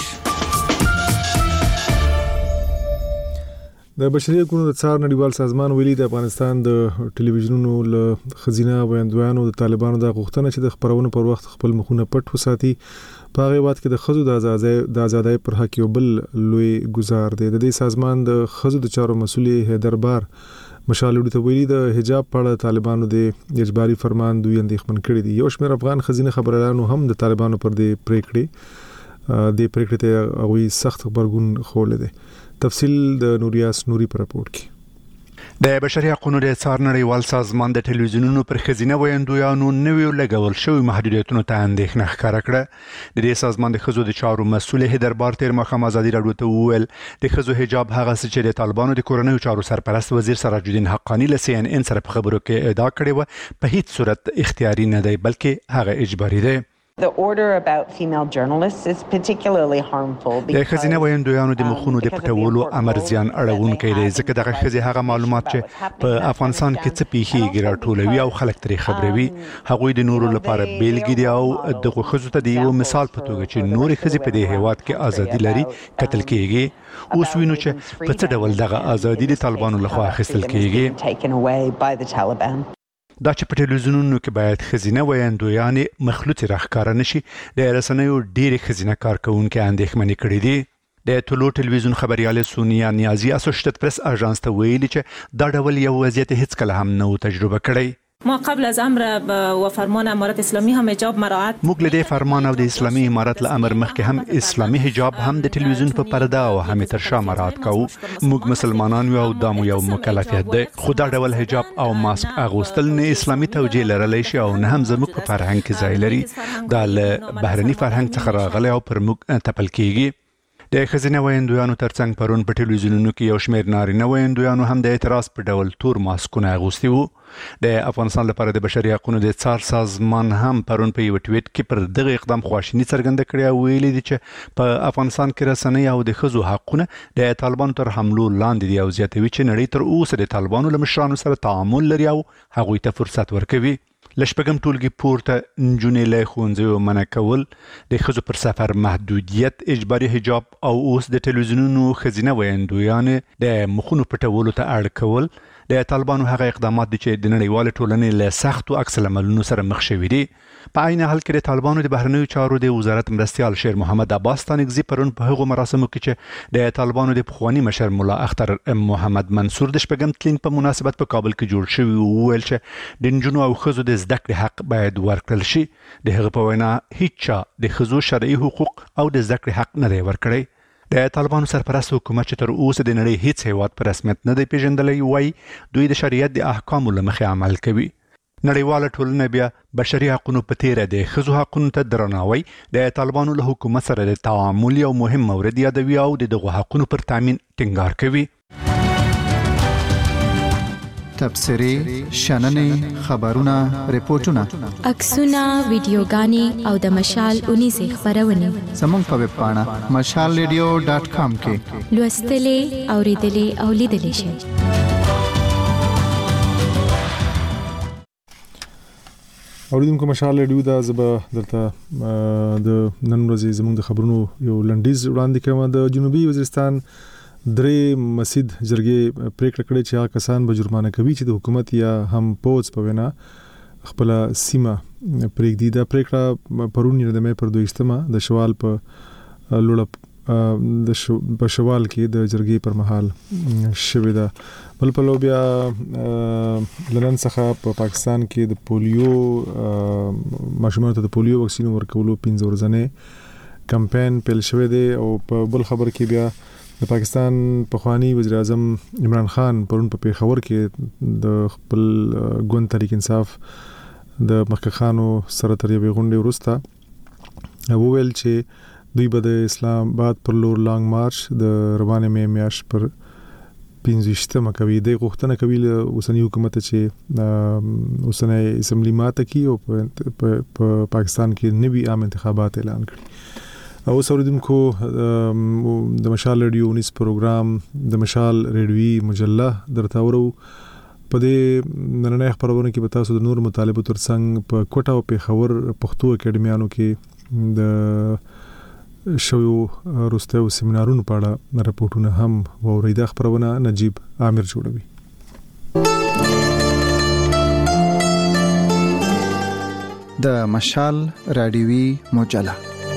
د بشري حقوقو د څار نړیوال سازمان ویلي د افغانستان د ټلویزیونونو له خزینه ویاندویانو د طالبانو د غوښتنه چې د خبرونو پر وخت خپل مخونه پټ وساتي په هغه وخت کې د خزو د آزادۍ پر حق یو بل لوی گزار دی. د دې سازمان د خزو د چارو مسؤل حیدر بار مشالوډي ته ویلي د حجاب په اړه طالبانو د اجباري فرمان دوی اندېښمن کړي دي. یو شمېر افغان خزینه خبريالانو هم د طالبانو پر د پریکړې ته هغوی سخت خبرګون خوله دي. تفصیل د نوریاس نوري پر راپور کې. د بشري حقوقو د څار نړیوال سازمان د ټلویزیونونو پر خزینه ویاندویانو نویو لګول شوی محدودیتونو ته اندېښنه ښکاره کړه. د دې سازمان د خزو د چارو مسؤل حیدر بار تیر مخام ازادي راډیو ته وویل د خزو حجاب هغه څه چې د طالبانو د کورنیو چارو سرپرست وزیر سراج الدین حقانی له CNN سره په خبرو کې ادعا کړې و په هیڅ صورت اختیاري نه دی بلکې هغه اجباري دی. The order about female journalists is particularly harmful because د خزینه ویاندویانو د مخونو د پټولو امر زیان اړونکی دی ځکه دغه خزي هغه معلومات چې په افغانستان کې څه پیښیږي راټولوي او خلک ترې خبروي هغوی د نورو لپاره بیلګې دي او دغه خزو ته د یو مثال په توګه چې نور خزي په دې هیواد کې ازادي لري قتل کیږي. اوس وینو چې په څه ډول دغه ازادي د طالبانو لخوا اخیستل کیږي. دا چې په ټلویزیونونو کې باید خزینه ویاندویانې مخلوطې راښکاره نشي د رسنیو ډېرې خزینه کارکوونکي اندېښمنې کړي دي. د ټولو ټلویزیون خبرياله سونیا نیازي اسوسییټډ پریس اژانس ته ویلي چې دا ډول یو وضعیت هیڅ کله هم نه تجربه کړی. ما قبل از امر و فرمان امارت اسلامی هم حجاب مراعات موږ له فرمان او د اسلامي امارت له امر مخکې هم اسلامي حجاب هم د ټلویزیون په پرده او هم تر شا مراعات کوو. موږ مسلمانان یو او دامو یو مکلفیت دی خو دا ډول حجاب او ماسک اغوستل نه اسلامي توجیه لرلی شي او نه هم زموږ په فرهنګ کې ځای لري. دا له بهرني فرهنګ څخه راغلی او پر موږ تپل کیږي. د خزینه ویاندویانو ترڅنګ پرون په ټلویزیونونو کې یو شمېر نارینه ویاندویانو هم د اعتراض په ډول تور ماسکونه اغوستي وو. د افغانستان لپاره د بشري حقوقو د څار سازمان هم پرون په یو ټویټ کې پر دغه اقدام خواشینی څرګنده کړې او ویلي دي چې په افغانستان کې رسنۍ او د خزو حقونه د طالبانو تر حملو لاندې دي او زیاتوي چې نړۍ تر اوسه د طالبانو له مشرانو سره تعامل لري او هغوی ته فرصت ورکوي. لشپږم ټولګي پورته نجونې له ښوونځیو منع کول، د ښځو پر سفر محدودیت، اجباري حجاب او اوس د ټلویزیونونو ښځینه ویاندویانې د مخونو پټولو ته اړ کول د طالبانو هغه اقدامات دي چې د نړیوال ټولنې له سختو عکس العملونو سره مخ شوي دي. په عین حال کې د طالبانو د بهرنیو چارو د وزارت مرستیال شیر محمد عباس تانکزي پرون په هغو مراسمو کې چې د طالبانو د پخوانی مشر ملا اختر محمد منصور د شپږم تلین په مناسبت په کابل کې جوړ شوی وویل چې د نجونو او ښځو د زده کړې حق باید ورکړل شي. د هغه په وینا هیڅ چا د ښځو شرعي حقوق او د زده کړې حق نه دی ورکړی. د طالبانو سرپرست حکومت چې تر اوسه د نړۍ هیڅ هیواد په رسمیت نه دی پیژندلی وایي دوی د شریعت د احکامو له مخې عمل کوي. نړیواله ټولنه بیا بشري حقوقو په تیره د ښځو حقونو ته درناوی د طالبانو له حکومت سره د تعامل یو مهم مورد یادوي او د دغو حقونو پر تامین ټینګار کوي. تبصرې، شننې، خبرونه، ریپورتونه، عکسونه، ویډیوګانې او د مشال اونیزې خبرونه زموږ په ویب پاڼه mashalradio.com کې لوستلې، اوریدلې او لیدلې شئ. اوریدونکو مشال ریډیو دا زبا درته د نن ورځې زموږ د خبرونو یو لنډیز وړاندې کوم. د جنوبي وزیرستان درې مسجد جرګې پریکړه کړې چې هغه کسان به جرمانه کوي چې د حکومت یا هم پوز په وینا خپل سیمه پریږدي. دا پریکړه پرون د مې پر 22 د شوال په لوړ د شوال کې د جرګې پر مهال شوې ده. بل په لو بیا لنن څخه په پاکستان کې د پولیو ماشومانو ته د پولیو واکسین ورکولو 15 ورځې کمپاین پیل شوی دی. او په بل خبر کې بیا د پاکستان پخوانی وزیر اعظم عمران خان پرون په پیښور کې د خپل ګوند تحریک انصاف د مخکخانو سره تر یوې غونډې وروسته وویل چې دوی به د اسلام آباد پر لور لانګ مارچ د روانه مې میاش پر 15 کوي. د غوښتنه کوي له اوسنی حکومت چې اوسنی اسمبلی ماته کی او په پاکستان کې نوي عام انتخابات اعلان کړي. او اوریدونکو د مشال ریډیو 19 پروګرام د مشال ریډیوي مجله درته ورو. په دې نننۍ خبرونه کې به تاسو د نور مطالبه ترڅنګ په کوټه او پیښور پښتو اکیډمیانو کې د شویو روستو سیمینارونو په اړه راپورټونه هم ووري. د خبرونه نجیب عامر جوړوي. د مشال رادیوي مجله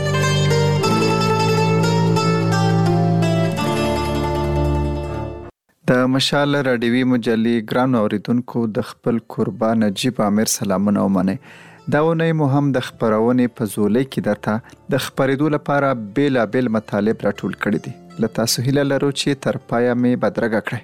د مشال رادیوي مجلې ګران اوریدونکو د خپل قربان نجیب عامر سلامونه ومنه. دا ونی مو هم د خبرونې په زولې کې درته د خبرېدو لپاره بیلابیل مطالب راټول کړي دي. له تاسو هیله لرو چې تر پایه مې بدرګه کړئ.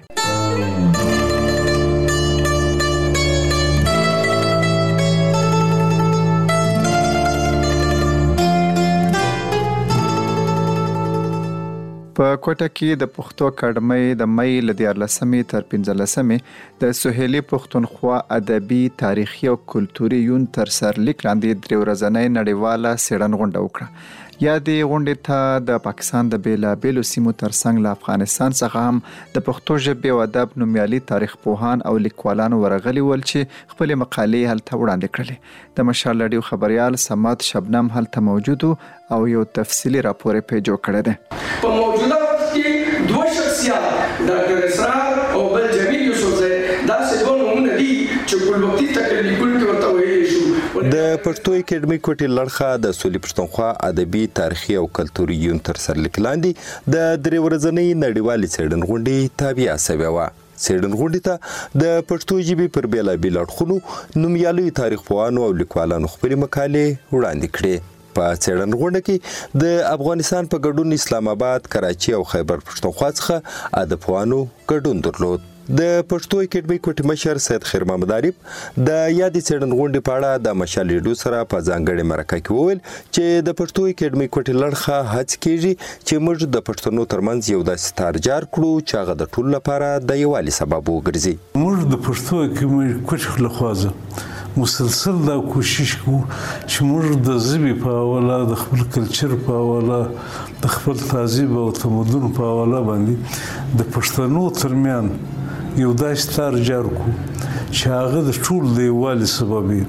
په کوټه کې د پښتو اکاډمۍ د مې ل 14 تر 15 د سهیلی پښتونخوا ادبي تاریخي او کلتوري یون تر سرلیک لاندې درې ورځنۍ نړیواله سیړن غونډه وکړه. یا د غونډې ته د پاکستان د بیلابیلو سیمو ترڅنګ له افغانستان څخه هم د پښتو ژبې او ادب نومیالي تاریخ پوهان او لیکوالان ورغلي ول چې خپل مقالې هلته وړاندې کړلې. د مشال رادیو خبريال سمات شبنم هلته موجود او یو تفصیلی راپور یې جوړ کړی دی. په موجوده وخت کې دوه شخصیات ډاکټر اسرار او بل جمیل یوسفزی دا څه نومونه دي چې ټول وختي تکلیف لیکل کې ورته ویل شو. د پښتو اکیډمۍ کوټې لړخه د سولې پښتونخوا ادبي تاریخي او کلتوري یون تر سرلیک لاندې د درې ورځنۍ نړیوالې څېړن غونډې تابع شوې وه. څېړن غونډې ته د پښتو ژبې پر بیلابیل اړخونو نومیالي تاریخ پوهانو او لیکوالانو خپلې مقالې وړاندې کړې. په څېړن غونډه کې د افغانستان په ګډون اسلام آباد، کراچي او خیبر پښتونخوا څخه ادب پوهانو ګډون درلود. د پښتو اکیډمۍ کوټې مشر سید خیر محمد عارف د یادې څېړن غونډې په اړه د مشال ریډیو سره په ځانګړې مرکه کې وویل چې د پښتو اکیډمۍ کوټې لړخه هڅه کیږي چې موږ د پښتنو ترمنځ یو داسې تارجار کړو چې هغه د ټولو لپاره د یووالي سبب وګرځي. موږ د پښتو اکیډمۍ کوټې لخوا مسلسل دا کوشش کوو چې موږ د ژبې په حواله، د خپل کلچر په حواله، د خپل تهذیب او تمدن په حواله باندې د پښتنو ترمنځ یو داسې تارجار کو چې هغه د ټول د یووالي سبب وي.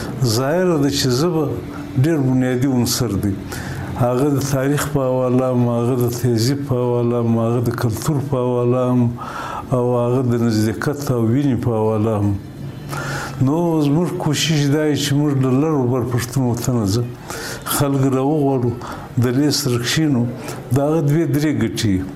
ظاهره ده چې ژبه ډېر بنیادي عنصر دی. هغه د تاریخ په حواله هم، هغه د تهذیب په حواله هم، هغه د کلتور په حواله هم او هغه د نزدېکت او وینې په حواله هم. نو زموږ کوشش دا چې موږ له لرو بر پښتون وطنه ځه خلک راوغواړو، د لې سره کښېنو. د هغه دوې درې ګټې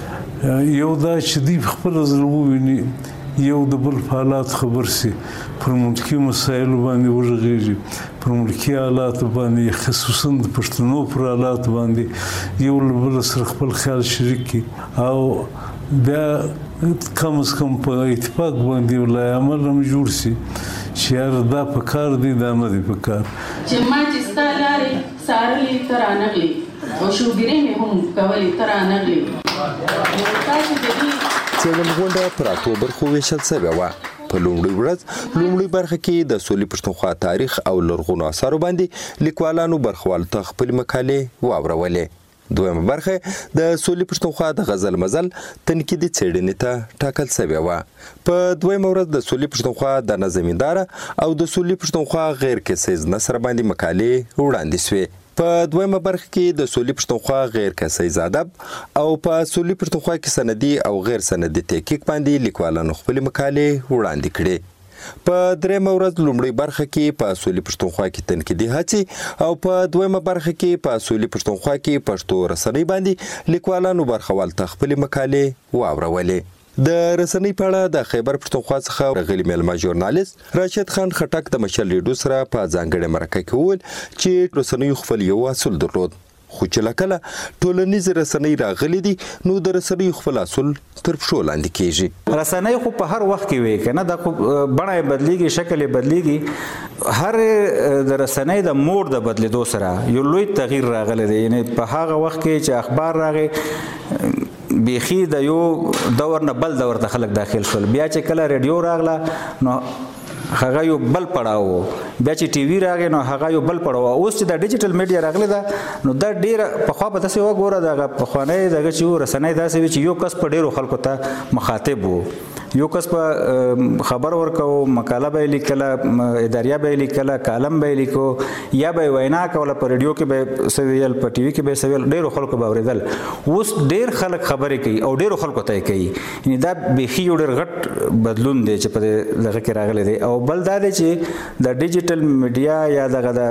یو دا چې دوی خپله زړه وویني، یو د بل په حالات خبر سي، پر ملکي مسایلو باندې وغږېږي، پر ملکي حالاتو باندې خصوصا د پښتنو پر حالاتو باندې یو له بل سره خپل خیال شریک کړي او بیا کم از کم په اتفاق باندې یو لایحه هم جوړ سي چې یاره دا په کار دی، دا نه دی په کار. چې ما چې ستا لارې څارلې ته رانغلې او شوګیرې مې هم کولې ته رانغلې. څېړن غونډه پر اتو برخو ویشل شوې وه. په لومړۍ ورځ لومړۍ برخه کې د سولې پښتونخوا تاریخ او لرغونو اثارو باندې لیکوالانو برخوالو ته خپلې مقالې واورولې. دویمه برخه د سولې پښتونخوا د غزل مزل تنقیدي څېړنې ته ټاکل شوې وه. په دویمه ورځ د سولې پښتونخوا د نظمینداره او د سولې پښتونخوا غیر کیسیز نثر باندې مقالې وړاندې شوې. په دویمه برخه کې د سولې پښتونخوا غیر کیسیز ادب او په سولې پښتونخوا کې سندي او غیر سندي تحقیق باندې لیکوالانو خپل مقالې وړاندې کړې. په دریمه ورځ لومړی برخه کې په سولې پښتونخوا کې تنقیدي هڅې او په دویمه برخه کې په سولې پښتونخوا کې پښتو رسنۍ باندې لیکوالانو برخوال ته خپل مقالې واورولې. د رسنۍ په اړه د خیبر پښتونخوا څخه راغلي مېلمه ژورنالیست راشد خان خټک د مشال ریډیو سره په ځانګړې مرکه کې وویل چې رسنۍ خپل یو اصل درلود، خو چې لکه ټولنیز رسنۍ راغلي دي نو د رسنۍ خپل اصل تر پښو لاندې کیږي. رسنۍ خو په هر وخت کې وي کنه، د بڼه بدلیږي، شکل بدلیږي. هر د رسنۍ د موډ د بدلیدو سره یو لوی تغییر راغلی دی. یعنی په هغه وخت کې چې اخبار راغی بیخي د یو دور نه بل دور ته خلک داخل شول، بیا چې کله ریډیو راغله نو هغه یو بل پړاو، بیا چې ټي وي راغی نو هغه یو بل پړاو. اوس چې د ډیجیټل میډیا راغلی ده نو دا ډیره پخوا به تاسې وګوره دغه پخوانی دغه چې رسنۍ داسې وي چې یو کس په ډیرو خلکو ته مخاطب و، یو کس په خبر ورکوه، مقاله به یې لیکله، اداریه به یې لیکله، کالم به یې لیکو، یا به یې وینا کوله، په ریډیو کې به یې څه ویل، په ټي وي کې به یې څه ویل، ډیرو خلکو به اورېدل. اوس ډیر خلک خبرې کوي او ډیرو خلکو ته یې کوي. یعنې دا بیخي یو ډېر غټ بدلون دی چې په دغه کې راغلی دی. او بل دا دی چې د ډیجیټل میډیا یا دغه د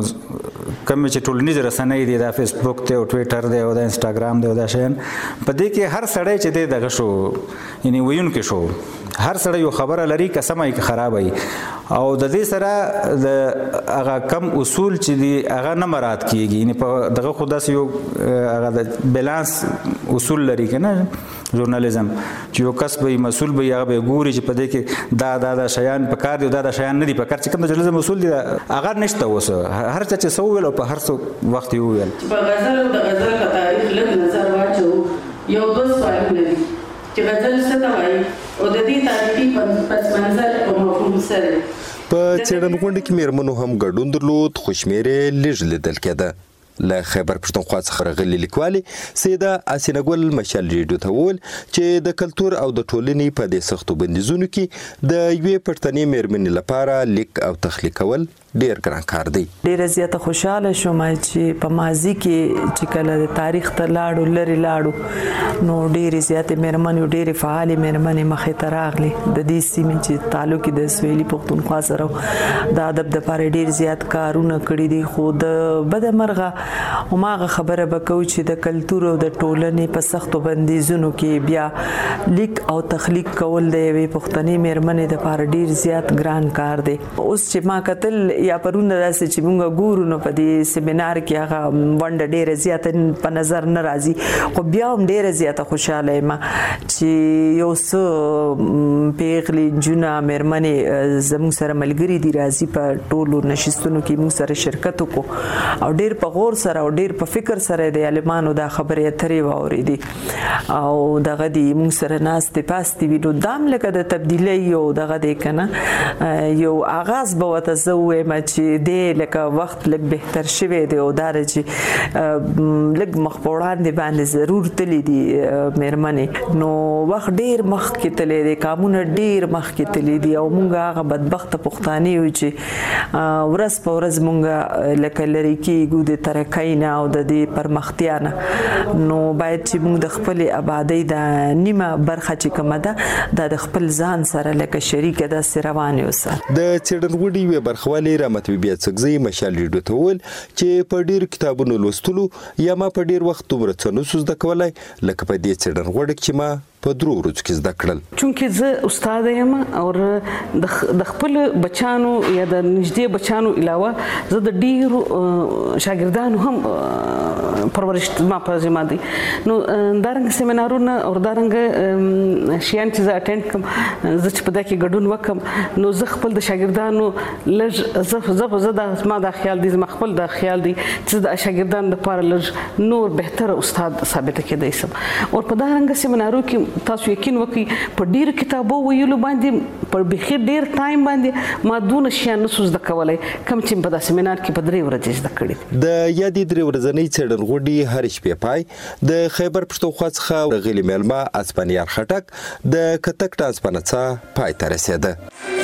کوم چې ټولنیز رسنۍ دي، دا فیسبوک دی او ټویټر دی او دا انسټاګرام دی او دا شیان، په دې کې هر سړی چې دی دغه شو، یعنې ویونکی شو، هر سړی یو خبره لري، که سمه که خرابه وي. او د دې سره د هغه کم اصول چې دي هغه نه مراعات کیږي. یعنې په دغه خو داسې یو هغه د بیلانس اصول لري که نه ژورنالیزم، چې یو کس به مسؤل به هغه به ګوري چې په دې کې دا شیان په کار دي او دا شیان نه دي په کار. چې کوم د ژورنالیزم اصول دي هغه نشته. اوس هر چا چې څه وویل او په هر څه وخت یې وویل. په غزل او د غزل په تاریخ لږ نظر واچو، یو دوه سوالونه دي چې غزل څه ته وایي او د دې تاریخي پس منظر او مفهوم سره. په څېړنغونډه کې میرمنو هم ګډون درلود، خو شمېر لږ لیدل کېده. له خیبر پښتونخوا څخه راغلي لیکوالې سیده اسینه ګل مشال ریډیو ته وویل چې د کلتور او د ټولنې په دې سختو بندیزونو کې د یوې پښتنې میرمنې لپاره لیک او تخلیق کول ډیر ګران کار دی. ډیره زیاته خوشاله شوم چې په ماضي کې چې کله د تاریخ ته لاړو، لري لاړو، نو ډیره زیاته میرمنې، ډیره فعالې میرمنې مخې ته راغلي. د دې سیمې چې تعلق د سویلي پښتونخوا سره د ادب لپاره ډیر زیات کارونه کړي دي. خو د بدمرغه هماغه خبره به کوو چې د کلتور او د ټولنې په سختو بندیزونو کې بیا لیک او تخلیق کول د یوې پښتنې میرمنې لپاره ډیر زیات ګران کار دی. اوس چې ما کتل یا پرونه داسې چې موږ ګورو نو په دې سیمینار کې هغه ونډه ډیره زیاته په نظر نه راځي، خو بیا هم ډیره زیاته خوشاله یم چې یو څه پیغلې نجونه میرمنې زموږ سره ملګري دي، راځي په ټولو نشستونو کې موږ سره شرکت وکړو او ډیر په غور سره او ډیر په فکر سره د عالمانو دا خبرې اترې واورېدې او دغه دي موږ سره ناستې پاستې وي. نو دام لکه د تبدیلۍ یو دغه دی که نه یو آغاز به ورته زه ووایم چې دی لکه وخت لږ بهتر شوی دی او دا چې لږ مخ په وړاندې باندې ضرور تللی دي میرمنې. نو وخت ډیر مخکې تللی دی، کامونه ډیر مخکې تللی دي او موږ هغه بدبخته پښتانه یو چې ورځ په ورځ موږ لکه لرې کېږو د ترقۍ نه او د دې پرمختیا نه. نو باید چې موږ د خپلې ابادۍ د نیمه برخه چې کومه ده دا د خپل ځان سره لکه شریکه داسې روانې اوسه. د څېړنغونډې یوې برخوالې رامتوي بیا څګزی مشال ریډیو ته وویل چې په ډیر کتابونو لوستلو یا ما په ډیر وخت دومره څه نسو زده کولی لکه په دې څېړنغونډه کې چې ما په 3 ورځو کې زده کړل. چونکې زه استاد یم او د خپل بچانو یا د نږدې بچانو علاوه زه د ډیرو شاګردانو هم پرورش ما په ذمه دي. نو دارنګه سیمینارونه او دارنګه شیان چې زه اټینډ کوم، زه چې په دا کې ګډون وکم نو زه خپل د شاګردانو لږ زه ما دا خیال دي، زما خپل دا خیال دی چې د شاګردانو لپاره لږ نور بهتر استاد ثابت کېدای شم. او په دارنګه سیمینارو کې تاسو یقین وکړئ په ډیر کتابو ویلو باندې په بخیر ډیر ټایم باندې ما دونه شیان نسو زده کولای کوم چې په دا سیمینار کې په 3 ورځې زده کړی. د یادې 3 ورځنۍ څېړنې غونډې هر شپې پای د خیبر پښتونخوا څخه غلي میلمه اسپانیار خټک د کتک ټانسپانه څخه پای ته رسیده.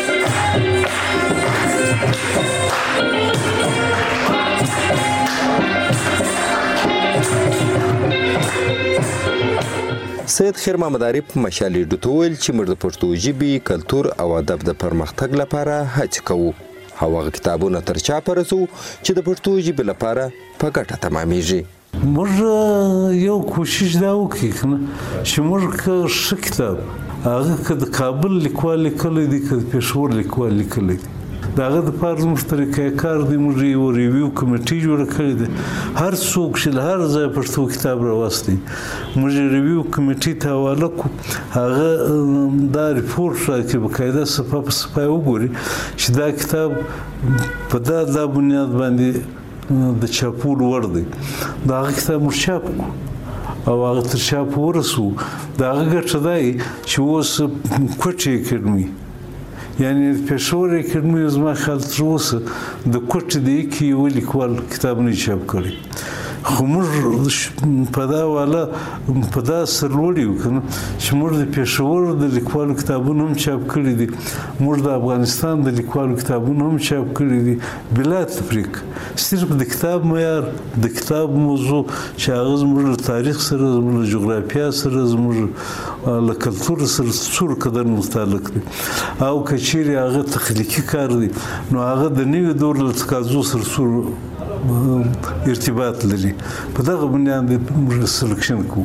سید خیر محمد عارف مشال ډوتو ویل چې موږ د پښتو ژبې کلتور او ادب د پرمختګ لپاره هڅه کوو. هغه کتابونه تر چاپ رسو چې د پښتو ژبې لپاره په ګټه تمامېږي. موږ یو کوشش دا وکړو چې موږ ښه کتاب هغه که د کابل لیکوال لیکلی دی که د پېښور لیکوال لیکلی دی د هغه دپاره زموږ طریقه کار دی. موږ یو ریویو کمیټې جوړه کړې ده. هر څوک چې له هر ځایه پښتو کتاب راوستی موږ ریویو کمیټې ته حواله کړو. هغه دا ریپورټ راکړي باقاعده صفحه په صفحه وګوري چې دا کتاب په دا بنیاد باندې د چاپولو وړ دی. د هغه کتاب موږ چاپ کړو او هغه تر چاپ ورسو. د هغه ګټه دا چې اوس کوټې اکیډمي یعنی پېښور اکیډمي زما خیال تر اوسه د کوټې د یکې یو لیکوال کتابونه چاپ کړي. خو موږ په دا والا په دا سرلوړي یو که نه چې موږ د پېښور د لیکوالو کتابونه هم چاپ کړي دي. موږ د افغانستان د لیکوالو کتابونه هم چاپ کړي دي بلا تفریق. صرف د کتاب معیار د کتاب موضوع چې هغه زموږ له تاریخ سره زموږ له جغرافیا سره زموږ له کلتور سره څومره قدر متعلق دی او که چیرې هغه تخلیقي کار دی نو هغه د نوي دور له تقاضو سره څومره ارتباط لري. په دغه بنیاد موږ سلیکشن کوو.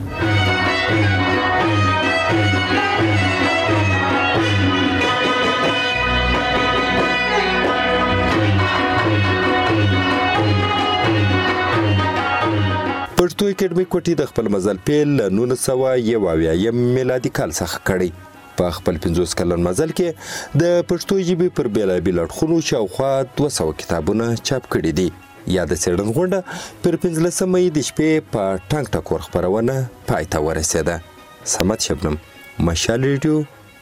پښتو اکیډمي کوټې د خپل مزل پیل له 1981 میلادي کال څخه کړی. په خپل 50 کلن مزل کې د پښتو ژبې پر بېلابېلو اړخونو شاوخوا 200 کتابونه چاپ کړي دي. یا د څېړنې غونډه پر 15 مې د شپې په ټنګ ټکور خپرونه پای ته ورسېده. صمد شبنم، مشال ریډیو،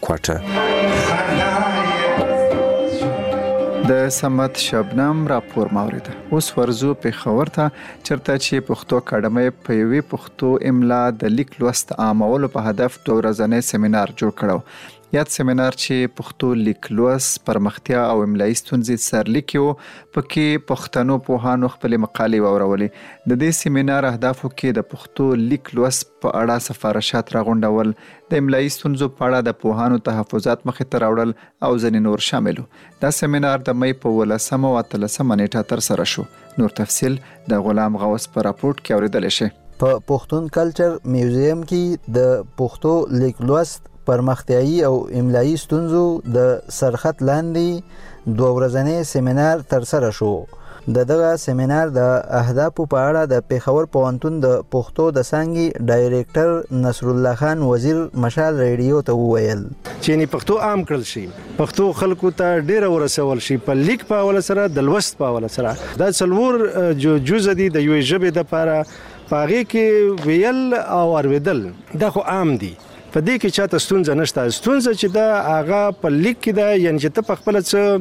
کوټه. د صمد شبنم راپور موریده. اوس ورزو پېښور ته چېرته چې پښتو اکاډمۍ په یوې پښتو املا د لیک لوست عامولو په هدف 2 ورځنی سیمینار جوړ کړو. یاد سیمینار چې پښتو لیک لوست پرمختیا او املایي ستونزې سرلیک و پکې پښتنو پوهانو خپل مقالې واورولې. د دې سیمینار اهدافو کې د پښتو لیک لوست په اړه سفارشات راغونډول، د املایي ستونزو په اړه د پوهانو تحفظات مخې ته راوړل او ځینې نور شامل وو. دا سیمینار د مې په 18 او 13 نیټه ترسره شو. نور تفصیل د غلام غوث په راپورټ کې اوریدلی شئ. په پښتون کلچر میوزیم کې د پښتو لیک لوست پرمختیایي او املایي ستونزو د سرخط لاندې 2 ورځنی سیمینار ترسره شو. دغه سیمینار د اهدافو په اړه د پېښور پوهنتون د پښتو د څانګې ډایریکټر نصر الله خان وزیر مشال ریډیو ته وویل چې پښتو عام کړل شي، پښتو خلکو ته ډیره ورسول شي په لیک په حواله سره د لوست په حواله سره. دا څلور جزء دي د یوې ژبې دپاره. په هغې کې ویل او اورېدل دا خو عام دي. په دې کې چاته ستونزه نشته. ستونزه چې دا هغه په لیک کې ده، یعنی چې ته په خپل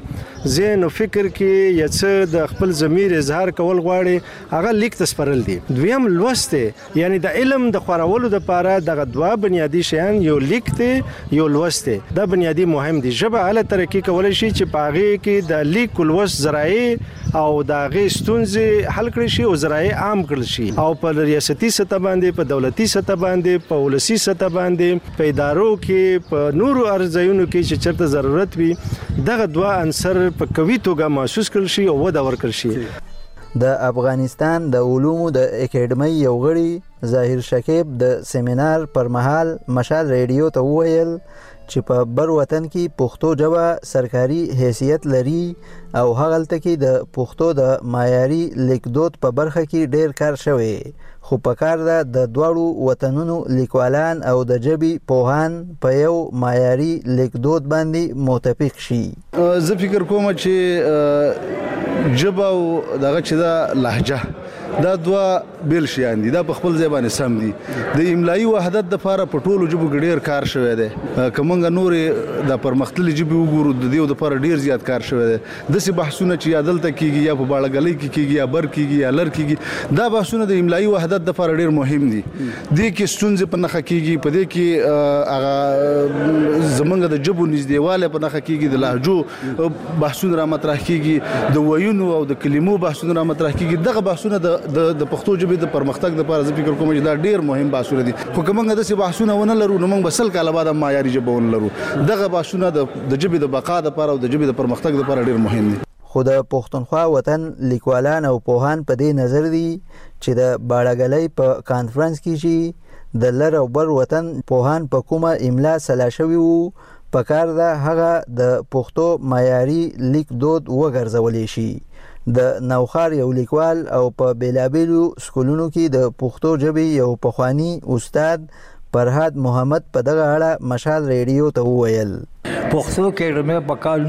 څه ذهن او فکر کې یا څه د خپل ضمیر اظهار کول غواړي هغه لیک ته سپارل دي. دویم لوست دی، یعنی د علم د خورولو لپاره دغه 2 بنیادی شیان، یو لیک دی یو لوست دی. دا بنیادی مهم دي. ژبه هله ترقي کولی شي چې په هغې کې د لیک او لوست ذرایع او د هغې ستونزې حل کړی شي او ذرایع عام کړل شي او په ریاستي سطح باندې، په دولتي سطح باندې، په ولسي سطح باندې، په ادارو کې، په نورو ارزایونو کې چې چرته ضرورت وي دغه 2 عنصر په قوي توګه محسوس کړل شي او وده ورکړل شي. د افغانستان د علومو د اکیډمۍ یو غړي ظاهر شکیب د سیمینار پر مهال مشال ریډیو ته وویل چې په بر وطن کې پښتو ژبه سرکاري حیثیت لري او هغلته کې د پښتو د معیاري لیکدود په برخه کې ډیر کار شوی، خو پکار ده د دواړو وطنونو لیکوالان او د ژبې پوهان په یو معیاري لیکدود باندې متفق شي. زه فکر کوم چې ژبه او دغه چې دا لهجه دا دوه بیل شیان دي دا په خپل ځای باندې سم دي د املایي وحدت لپاره په ټولو ژبو کې ډیر کار شوی دی که موږ نورې د پرمختللي ژبې وګورو د دې لپاره ډیر زیات کار شوی دی داسې بحثونه چې یا دلته کیږي یا په باړګلۍ کې کیږي یا بر کیږي یا لر کیږي دا بحثونه د املایي وحدت لپاره ډیر مهم دي دې کې ستونزې په نښه کیږي په دې کې هغه زمونږ د ژبو نږدېوالی په نښه کیږي د لهجو بحثونه را مطرح کیږي د ویونو او د کلمو بحثونه را مطرح کیږي دغه بحثونه د پښتو ژبې د پرمختګ لپاره زه فکر کوم چې دا ډیر مهم بحثونه دي خو که موږ داسې بحثونه ونه لرو نو موږ به 100 کاله بعد معیاري ژبه ونه لرو دغه بحثونه د ژبې د بقا لپاره او د ژبې د پرمختګ لپاره ډیر مهم دي خو د پښتونخوا وطن لیکوالان او پوهان په دې نظر دي چې د باړګلۍ په کانفرنس کې چې د لر او بر وطن پوهان په کومه املا سلا شوي وو په کار ده هغه د پښتو معیاري لیک دود وګرځولی شي د نوخار یو لیکوال او په بیلابیلو سکولونو کې د پښتو ژبې یو پخوانی استاد فرهاد محمد په دغه اړه مشال ریډیو ته وویل پښتو کې په کال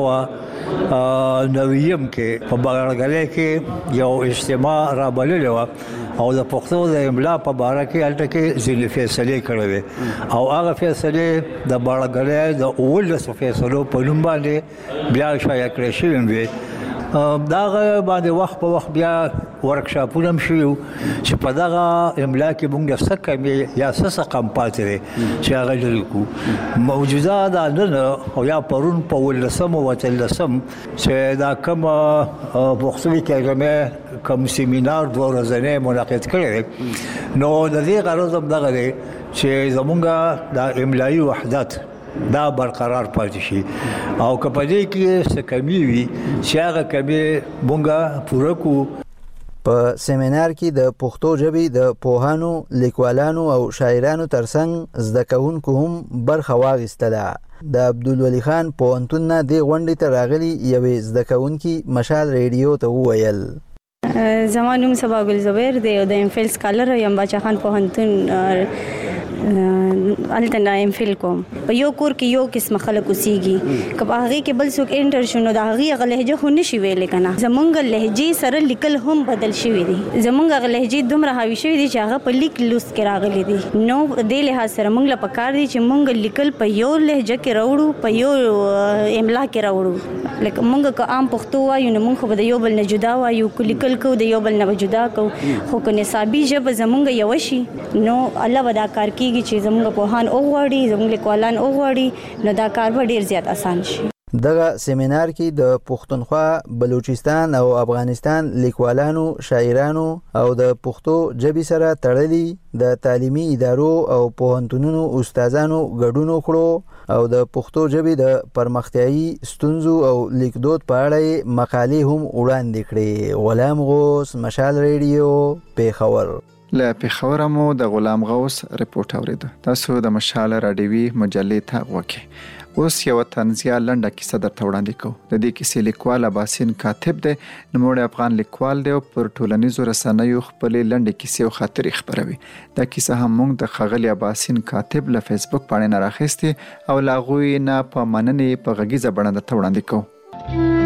1990 کې په باړګلۍ کې یو اجتماع رابللې وه او د پښتو د املا په باره کې هلته کې ځینې فیصلې کړې وې او هغه فیصلې د باړګلۍ د 19 فیصلو په نوم باندې بیا شایع کړې شوې وې دغه باندې وخت په وخت بیا ورکشاپونه هم شوي چې په دغه املا کې موږ څه کمې یا څه کم پاتې دی چې هغه لرې کړو موجوده دا نن او یا پرون په 19 او 13 چې دا کوم پښتو کې کوم سیمینار 2 ورځې منعقد کړی نو د دې غرض هم دغه دی چې زموږ د املایي وحدت دا برقرار پاتې شي او که په دې کې څه کمی وي چې هغه کمی مونږه پوره کړو په سیمینار کې د پښتو ژبې د پوهانو لیکوالانو او شاعرانو ترڅنګ زده کوونکو هم برخه واخیستله د عبدالولي خان پوهنتون نه دې غونډې ته راغلي یوې زده کوونکي مشال ریډیو ته وویل زما نوم سبا ګل زبیر دی او د ام فیل سکالر یم باچا خان پوهنتون الته نه ام فیل کوم په یو کور کې یو قسم خلک اوسېږي که په هغې کې بل څوک انټر شو نو د هغې هغه لهجه خو نشي ویلی که نه زمونږ لهجې سره لیکل هم بدل شوي دي زمونږ هغه لهجې دومره حاوي شوي دي چې هغه په لیک لوست کې راغلي دي نو دې لحاظ سره مونږ له پکار دي چې مونږ لیکل په یو لهجه کې راوړو په یو املا کې راوړو لکه مونږ که عام پښتو وایو نو مونږ خو به د یو بل نه جدا وایو که لیکل کوو د یو بل نه به جدا کوو خو که نصابي ژبه زمونږ یوه شي نو الله به دا کار کېږي چې زموږ پوهان وغواړي زموږ لیکوالان وغواړي نو دا کار به ډیر زیات اسان شي دغه سیمینار کې د پښتونخوا بلوچستان او افغانستان لیکوالانو شاعرانو او د پښتو ژبې سره تړلي د تعلیمي ادارو او پوهنتونونو استادانو ګډون وکړو او د پښتو ژبې د پرمختیايي ستونزو او لیکدود په اړه مقالې هم وړاندې کړې غلام غوث مشال ریډیو پیښور له پیښور مو د غلام غوث رپورټ اوریدو تاسو د مشال راډیوي مجلې ته وکړئ اوس یو طنزیه لنډه کیسه درته وړاندې کوو د دې کیسې لیکوال اباسین کاتب دی نوموړی افغان لیکوال دی او پر ټولنیزو رسنیو خپلې لنډې کیسې او خاطرې خپروي دا کیسه هم موږ د ښاغلي اباسین کاتب له فیسبوک پاڼې نه راخیستې او له هغوی نه په مننې په غږیزه بڼه درته وړاندې کوو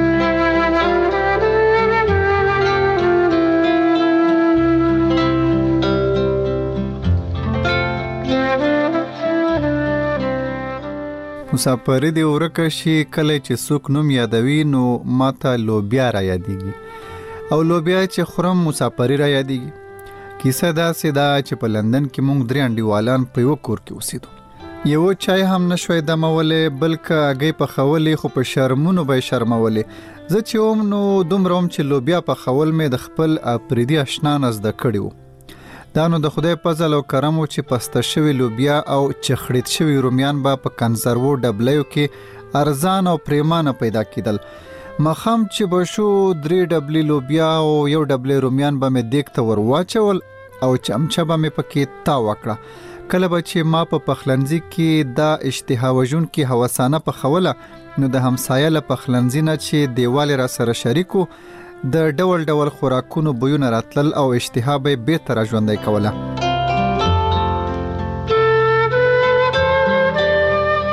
مسافرې دې ورکه شي کله چې څوک نوم یادوي نو ماته لوبیا را یادېږي او لوبیا چې خورم مسافرې را یادېږي کیسه داسې ده چې په لندن کې موږ 3 انډیوالان په یو کور کې اوسېدو یو چای هم نشوي دمولې بلکې هګۍ پخولې خو په شرمونو به شرمولې زه چې وم نو دومره وم چې لوبیا پخول مې د خپل اپریدي اشنا نه زده کړي وو دا نو د خدای فضل او کرم و چې پسته شوي لوبیا او چخړیت شوي رومیان به په کنزرو ډبلیو کې ارزان او پریمانه پیدا کېدل مخام چې به شو 3 ډبلې لوبیا او 1 ډبلې رومیان به مې دیګ ته ور واچول او چمچه به مې پکې تا وکړه کله به چې ما په پخلنځي کې دا اشتها وژونکې هوسانه پخوله نو د همسایه له پخلنځي نه چې دیوال را سره شریکو د ډول ډول خوراکونو بویونه راتلل او اشتها به بیرته را ژوندی کوله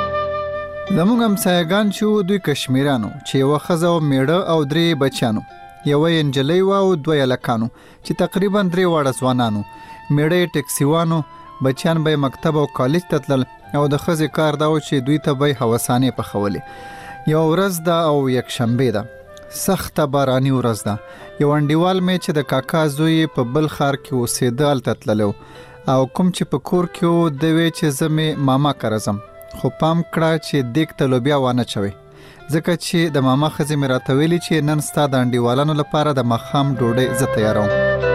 زموږ همسایه‌ګان چې دوی کشمیرانو چې یوه ښځه او میړه او 3 بچیانو یو انجلۍ و او دوه هلکانو چې تقریبا 3 واړه ځوانانو. میړه ټیکسیوانو، بچیان به مکتب او کالج ته تلل او د ښځې کار دا و چې دوی ته به هوسانې پخولې. یو ورځ ده او یک شنبه ده، سخته باراني ورځ ده. یو انډیوال مې چې د کاکا زوی په بل ښار کې اوسېده هلته تللی او کوم چې په کور کې و د وی چې زه مې ماما کره ځم، خو پام کړه چې دیګ ته لوبیا وانه چوي، ځکه چې د ماما ښځې مې راته ویلي چې نن ستا د انډیوالانو لپاره د ماښام ډوډۍ زه تیاروم.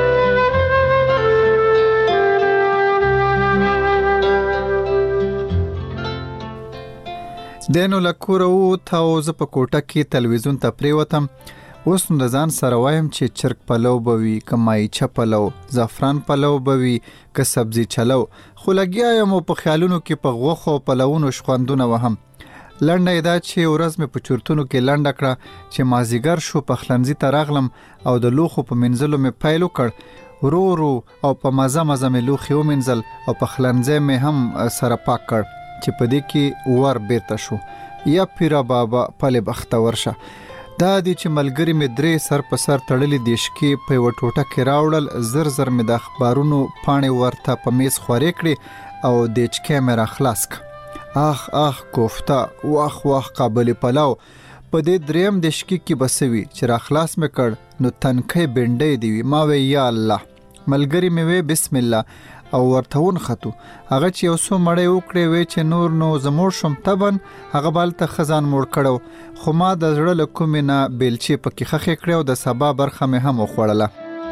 دینو له کوره ووته او زه په کوټه کې تلویزیون ته پرېوتم. اوس نو د ځان سره وایم چې چرګ پلو به وي که مایچه پلو، زعفران پلو به وي که سبزي چلو، خو لګیا یم او په خیالونو کې په غوښو او پلوونو شخوندونه وهم. لنډه یې دا چې ورځ مې په چورتونو کې لنډه کړه چې مازیګر شو، پخلنځي ته راغلم او د لوښو په مینځلو مې پیل وکړ. ورو ورو او په مزه مزه مې لوښي ومینځل او پخلنځی مې هم سره پاک کړ چې په دې کې ور بیرته شو. یا پیره بابا پلې بختور شه. دا دی چې ملګری مې 3 سر په سر تړلې دیشکې په یوه ټوټه کې راوړل. زر زر مې د اخبارونو پاڼې ورته په میز خورې کړې او دیچکې مې را خلاص کړه. آخ کوفته، واخ قابلي پلو. په دې 3م دیشکې کې بسوي چې را خلاص مې کړ نو تنکۍ بنډۍ دی وي. ما وی یا الله. ملګری مې وی بسم الله او ورته ونښتو. هغه چې یو څو مړۍ وکړې وی چې نور نو زموړ شم تبن، هغه بالته خزان موړ کړو، خو ما د زړه له کومې نه بیلچې پکې خښې کړې او د سبا برخه مې هم وخوړله.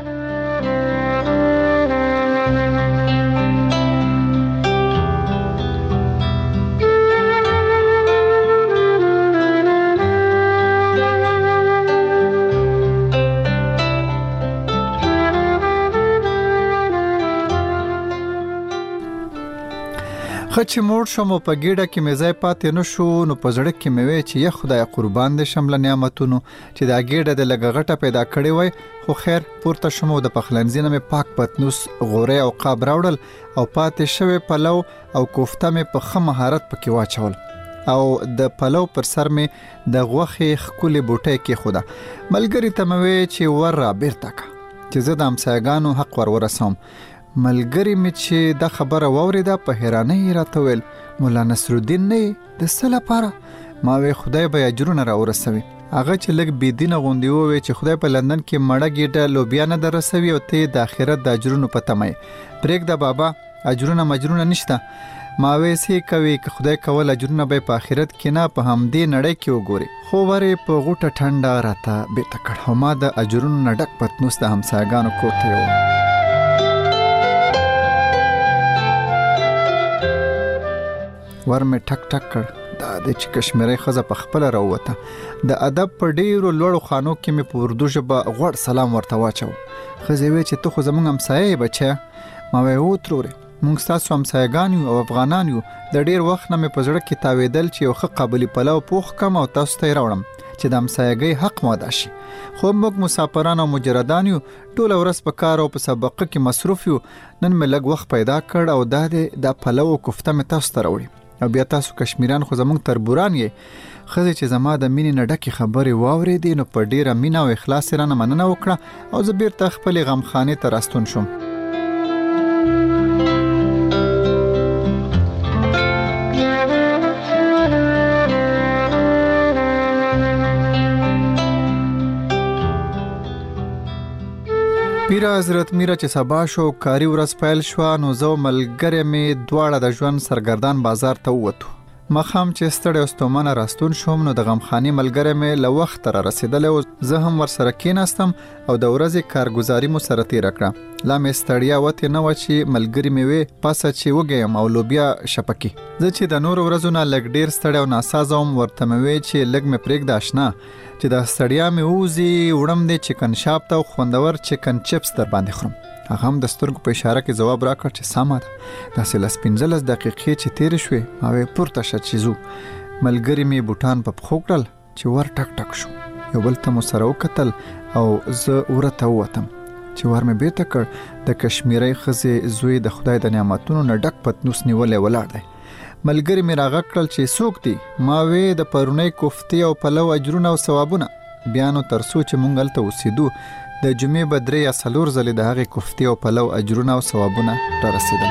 خچې موړ شم او په ګیډه کې مې ځای پاتې نه شو، نو په زړه کې مې وی چې یا خدای قربان دې شم له نعمتونو چې دا ګیډه د لږه غټه پیدا کړې وای. خو خیر پورته شم او د پخلنځي نه مې پاک پتنوس، غوری او قاب راوړل او پاتې شوی پلو او کوفته مې په ښه مهارت پکې واچول او د پلو پر سر مې د غوښې ښکلې بوټۍ کېښوده. ملګري ته مې وی چې ور را بیرته که چې زه د همسایګانو حق ورسوم. ملګری مې چې دا خبره واورېده په حیرانۍ راته ویل مولا نصرالدین نه د څه لپاره؟ ما وی خدای به اجرونه را ورسوي. هغه چې لږ بېدینه غوندې ووی چې خدای په لندن کې مړه ګېډه لوبیا نه در رسوي او ته د آخرت د اجرونو په تمه یې. پرېږده بابا، اجرونه مجرونه نشته. ما وی څه کوي که خدای کول اجرونه به په آخرت کې نه په همدې نړۍ کې وګوري. خو ورې په غوټه ټنډه راته بیرته کړ او ما د اجرونو نه ډک پتنوس د همسایګانو کور ته یووړ. ور مې ټک ټک کړ. دا د چې کشمیري ښځه په خپله راووته. د ادب په ډیرو لوړو خانو کې مې په اردو ژبه غوړ سلام ورته واچو. ښځې وی چې ته خو زموږ همسایه یې بچیه. ما وی هو ترورې، موږ ستاسو همسایګان یو او افغانان یو. د ډیر وخت نه مې په زړه کې تاویدل چې یو ښه قابلي پلو پوخ کم او تاسو ته یې راوړم چې د همسایګۍ حق مو ادا شي. خو موږ مسافران او مجردان یو، ټوله ورځ په کار او په سبقه کې مصروف یو. نن مې لږ وخت پیدا کړ او دا پلو او کوفته مې تاسو ته راوړي او بیا تاسو کشمیران خو زموږ تربوران یې. ښځې چې زما د مینې نه ډکې خبرې واورېدې نو په ډیره مینه او اخلاص یې رانه مننه وکړه او زه بیرته خپلې غمخانې ته راستون شوم. پیره حضرت میره چې سبا شو کاری ورځ پیل شو نو زه ملګری مې دواړه د ژوند سرګردان بازار ته ووتو. مخام چې ستړی او ستومانه راستون شوم نو د غمخانې ملګری مې له وخت را رسېدلی و. زه هم ورسره کېناستم او د ورځې کارګزاري مو سره تېره کړه. لا مې ستړیا وتې نه وه چې ملګري مې وې پاسه چې وږیم او لوبیا شپکي. زه چې د نورو ورځو نه لږ ډېر ستړی او ناسازه وم ورته مې وې چې لږ مې پرېږده اشنا چې د ستړیا مې ووځي وړم دې چکن شاپ ته او خوندور چکن چپس در باندې خورم. هغه هم د سترګو په اشاره کې ځواب راکړ چې سمه ده. داسې 15 دقیقې چې تېرې شوې ما وی پورته شه چې ځو. ملګري مې بوټان په پښو کړل چې ور ټک ټک شو. یو بل ته مو سره وکتل او زه ورته ووتم چې ور مې بیرته کړ. د کشمیري ښځې زوی د خدای د نعمتونو نه ډک پتنوس نیولی ولاړ دی. ملګري مې راغږ کړل چې څوک دی؟ ما وی د پرونۍ کوفتې او پلو اجرونه او ثوابونه. بیا نو تر څو چې مونږ هلته اوسېدو د جمعې به 3 یا 4 ځلې د هغې کفتې او پلو اجرونه او ثوابونه رارسېدل.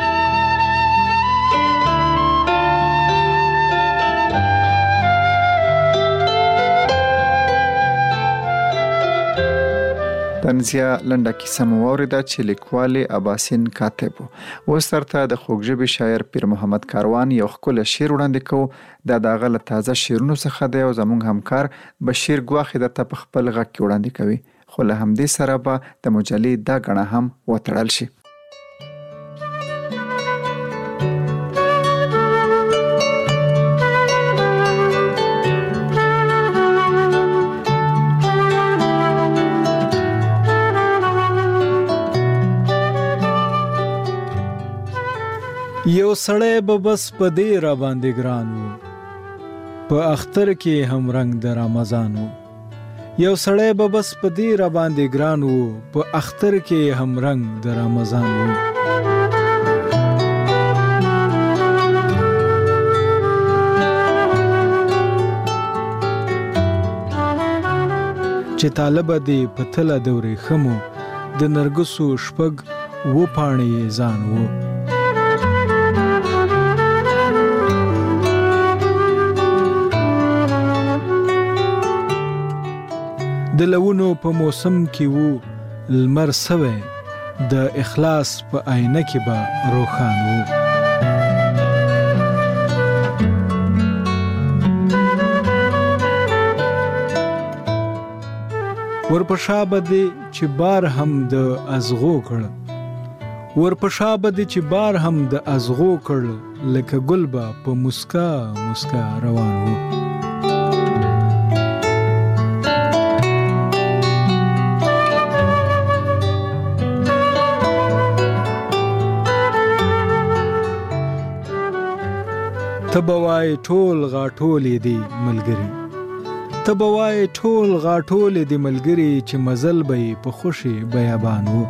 تنزیه لنډه کیسه مو واورېده چې لیکوال عباسین کاتب و. اوس درته د خوږ ژبې شاعر پیر محمد کاروان یو ښکلی شعر وړاندې کوو. دا د هغه له تازه شعرونو څخه دی او زموږ همکار بشیر ګواخې درته په خپل غږ کې وړاندې کوي. خو له همدې سره به د مجلې دا ګڼه هم وتړل شي. یو سړی به بس په دې را باندې ګران و، په اختر کې هم رنگ د رمضان و. یو سړی به بس په دې را باندې ګران و، په اختر کې هم رنگ د رمضان و. چې طالبه دې په تله د ورېښمو د نرګسو شپږ و پاڼې ځان و. د لونو په موسم کې وو لمر سوی، د اخلاص په آینه کې به روښان وو. ورپشا به دې چې بار هم د ازغو کړ، ورپشا به دې چې بار هم د ازغو کړ، لکه ګل به په مسکا مسکا روان وو. تبوای ټول غاټولې دی ملګری، تبوای ټول غاټولې دی ملګری، چې مزل به په خوشي بیابان وو.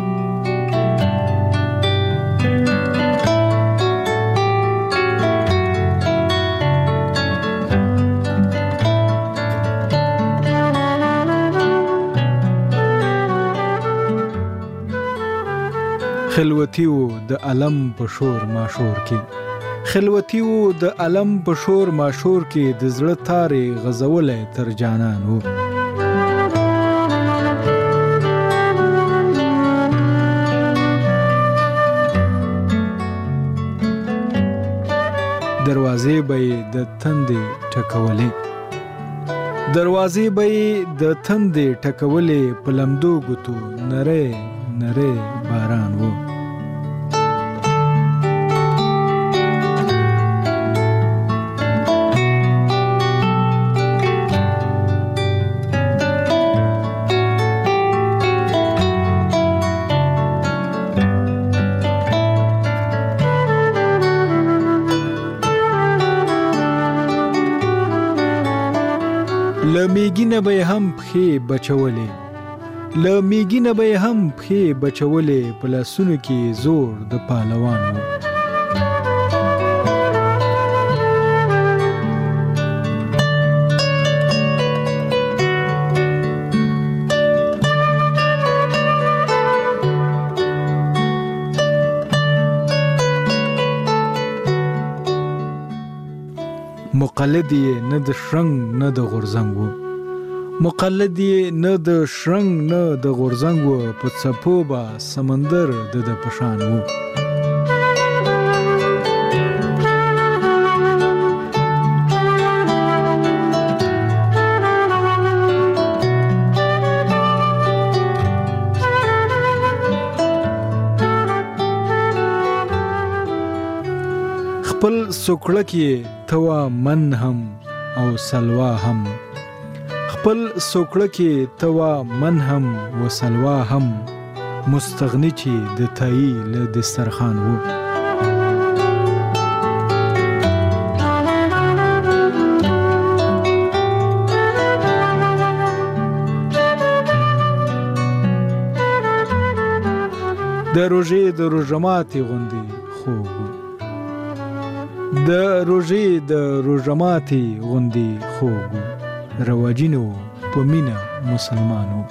خلوتی وو د علم په شور ماشور کې، خلوتی وو د علم په شور ماشور کې، د زړه تارې غزولی تر جانان وو. دروازې به یې د تندې ټکولې، دروازې به یې د تندې ټکولې، په لمدو ګوتو نری نری باران وو. لمیګینه به هم پخې بچولې، لمیګینه به هم پخې بچولې، په لاسونو کې زور د پهلوان وو. مقلد یې نه د شرنګ نه د غورځنګ و، مقلد یې نه د شرنګ نه د غورځنګ و، په څپو به سمندر د پشان و. خپل سوکړک یې توا من هم او سلوا هم، خپل سوکړک یې توا من هم و سلوا هم، مستغنی چې د تایی له دسترخوان وو. د روژې د روژماتې غوندې خوب، د روژې د روژماتې غوندې خوب، رواجینو په مینا مسلمانو.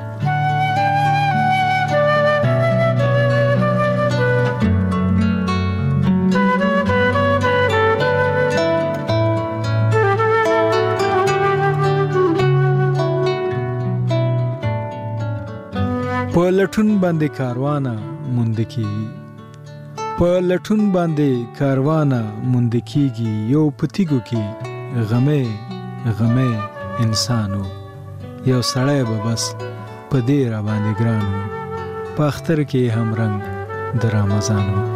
په لټون باندې کاروانه موند کیږي، په لټون باندې کاروانه موند کیږي، یو پتیګو کې غمه انسانو، یو سړی به بس په دې را باندې ګرانو، په اختر کې هم رنگ د رمضانو.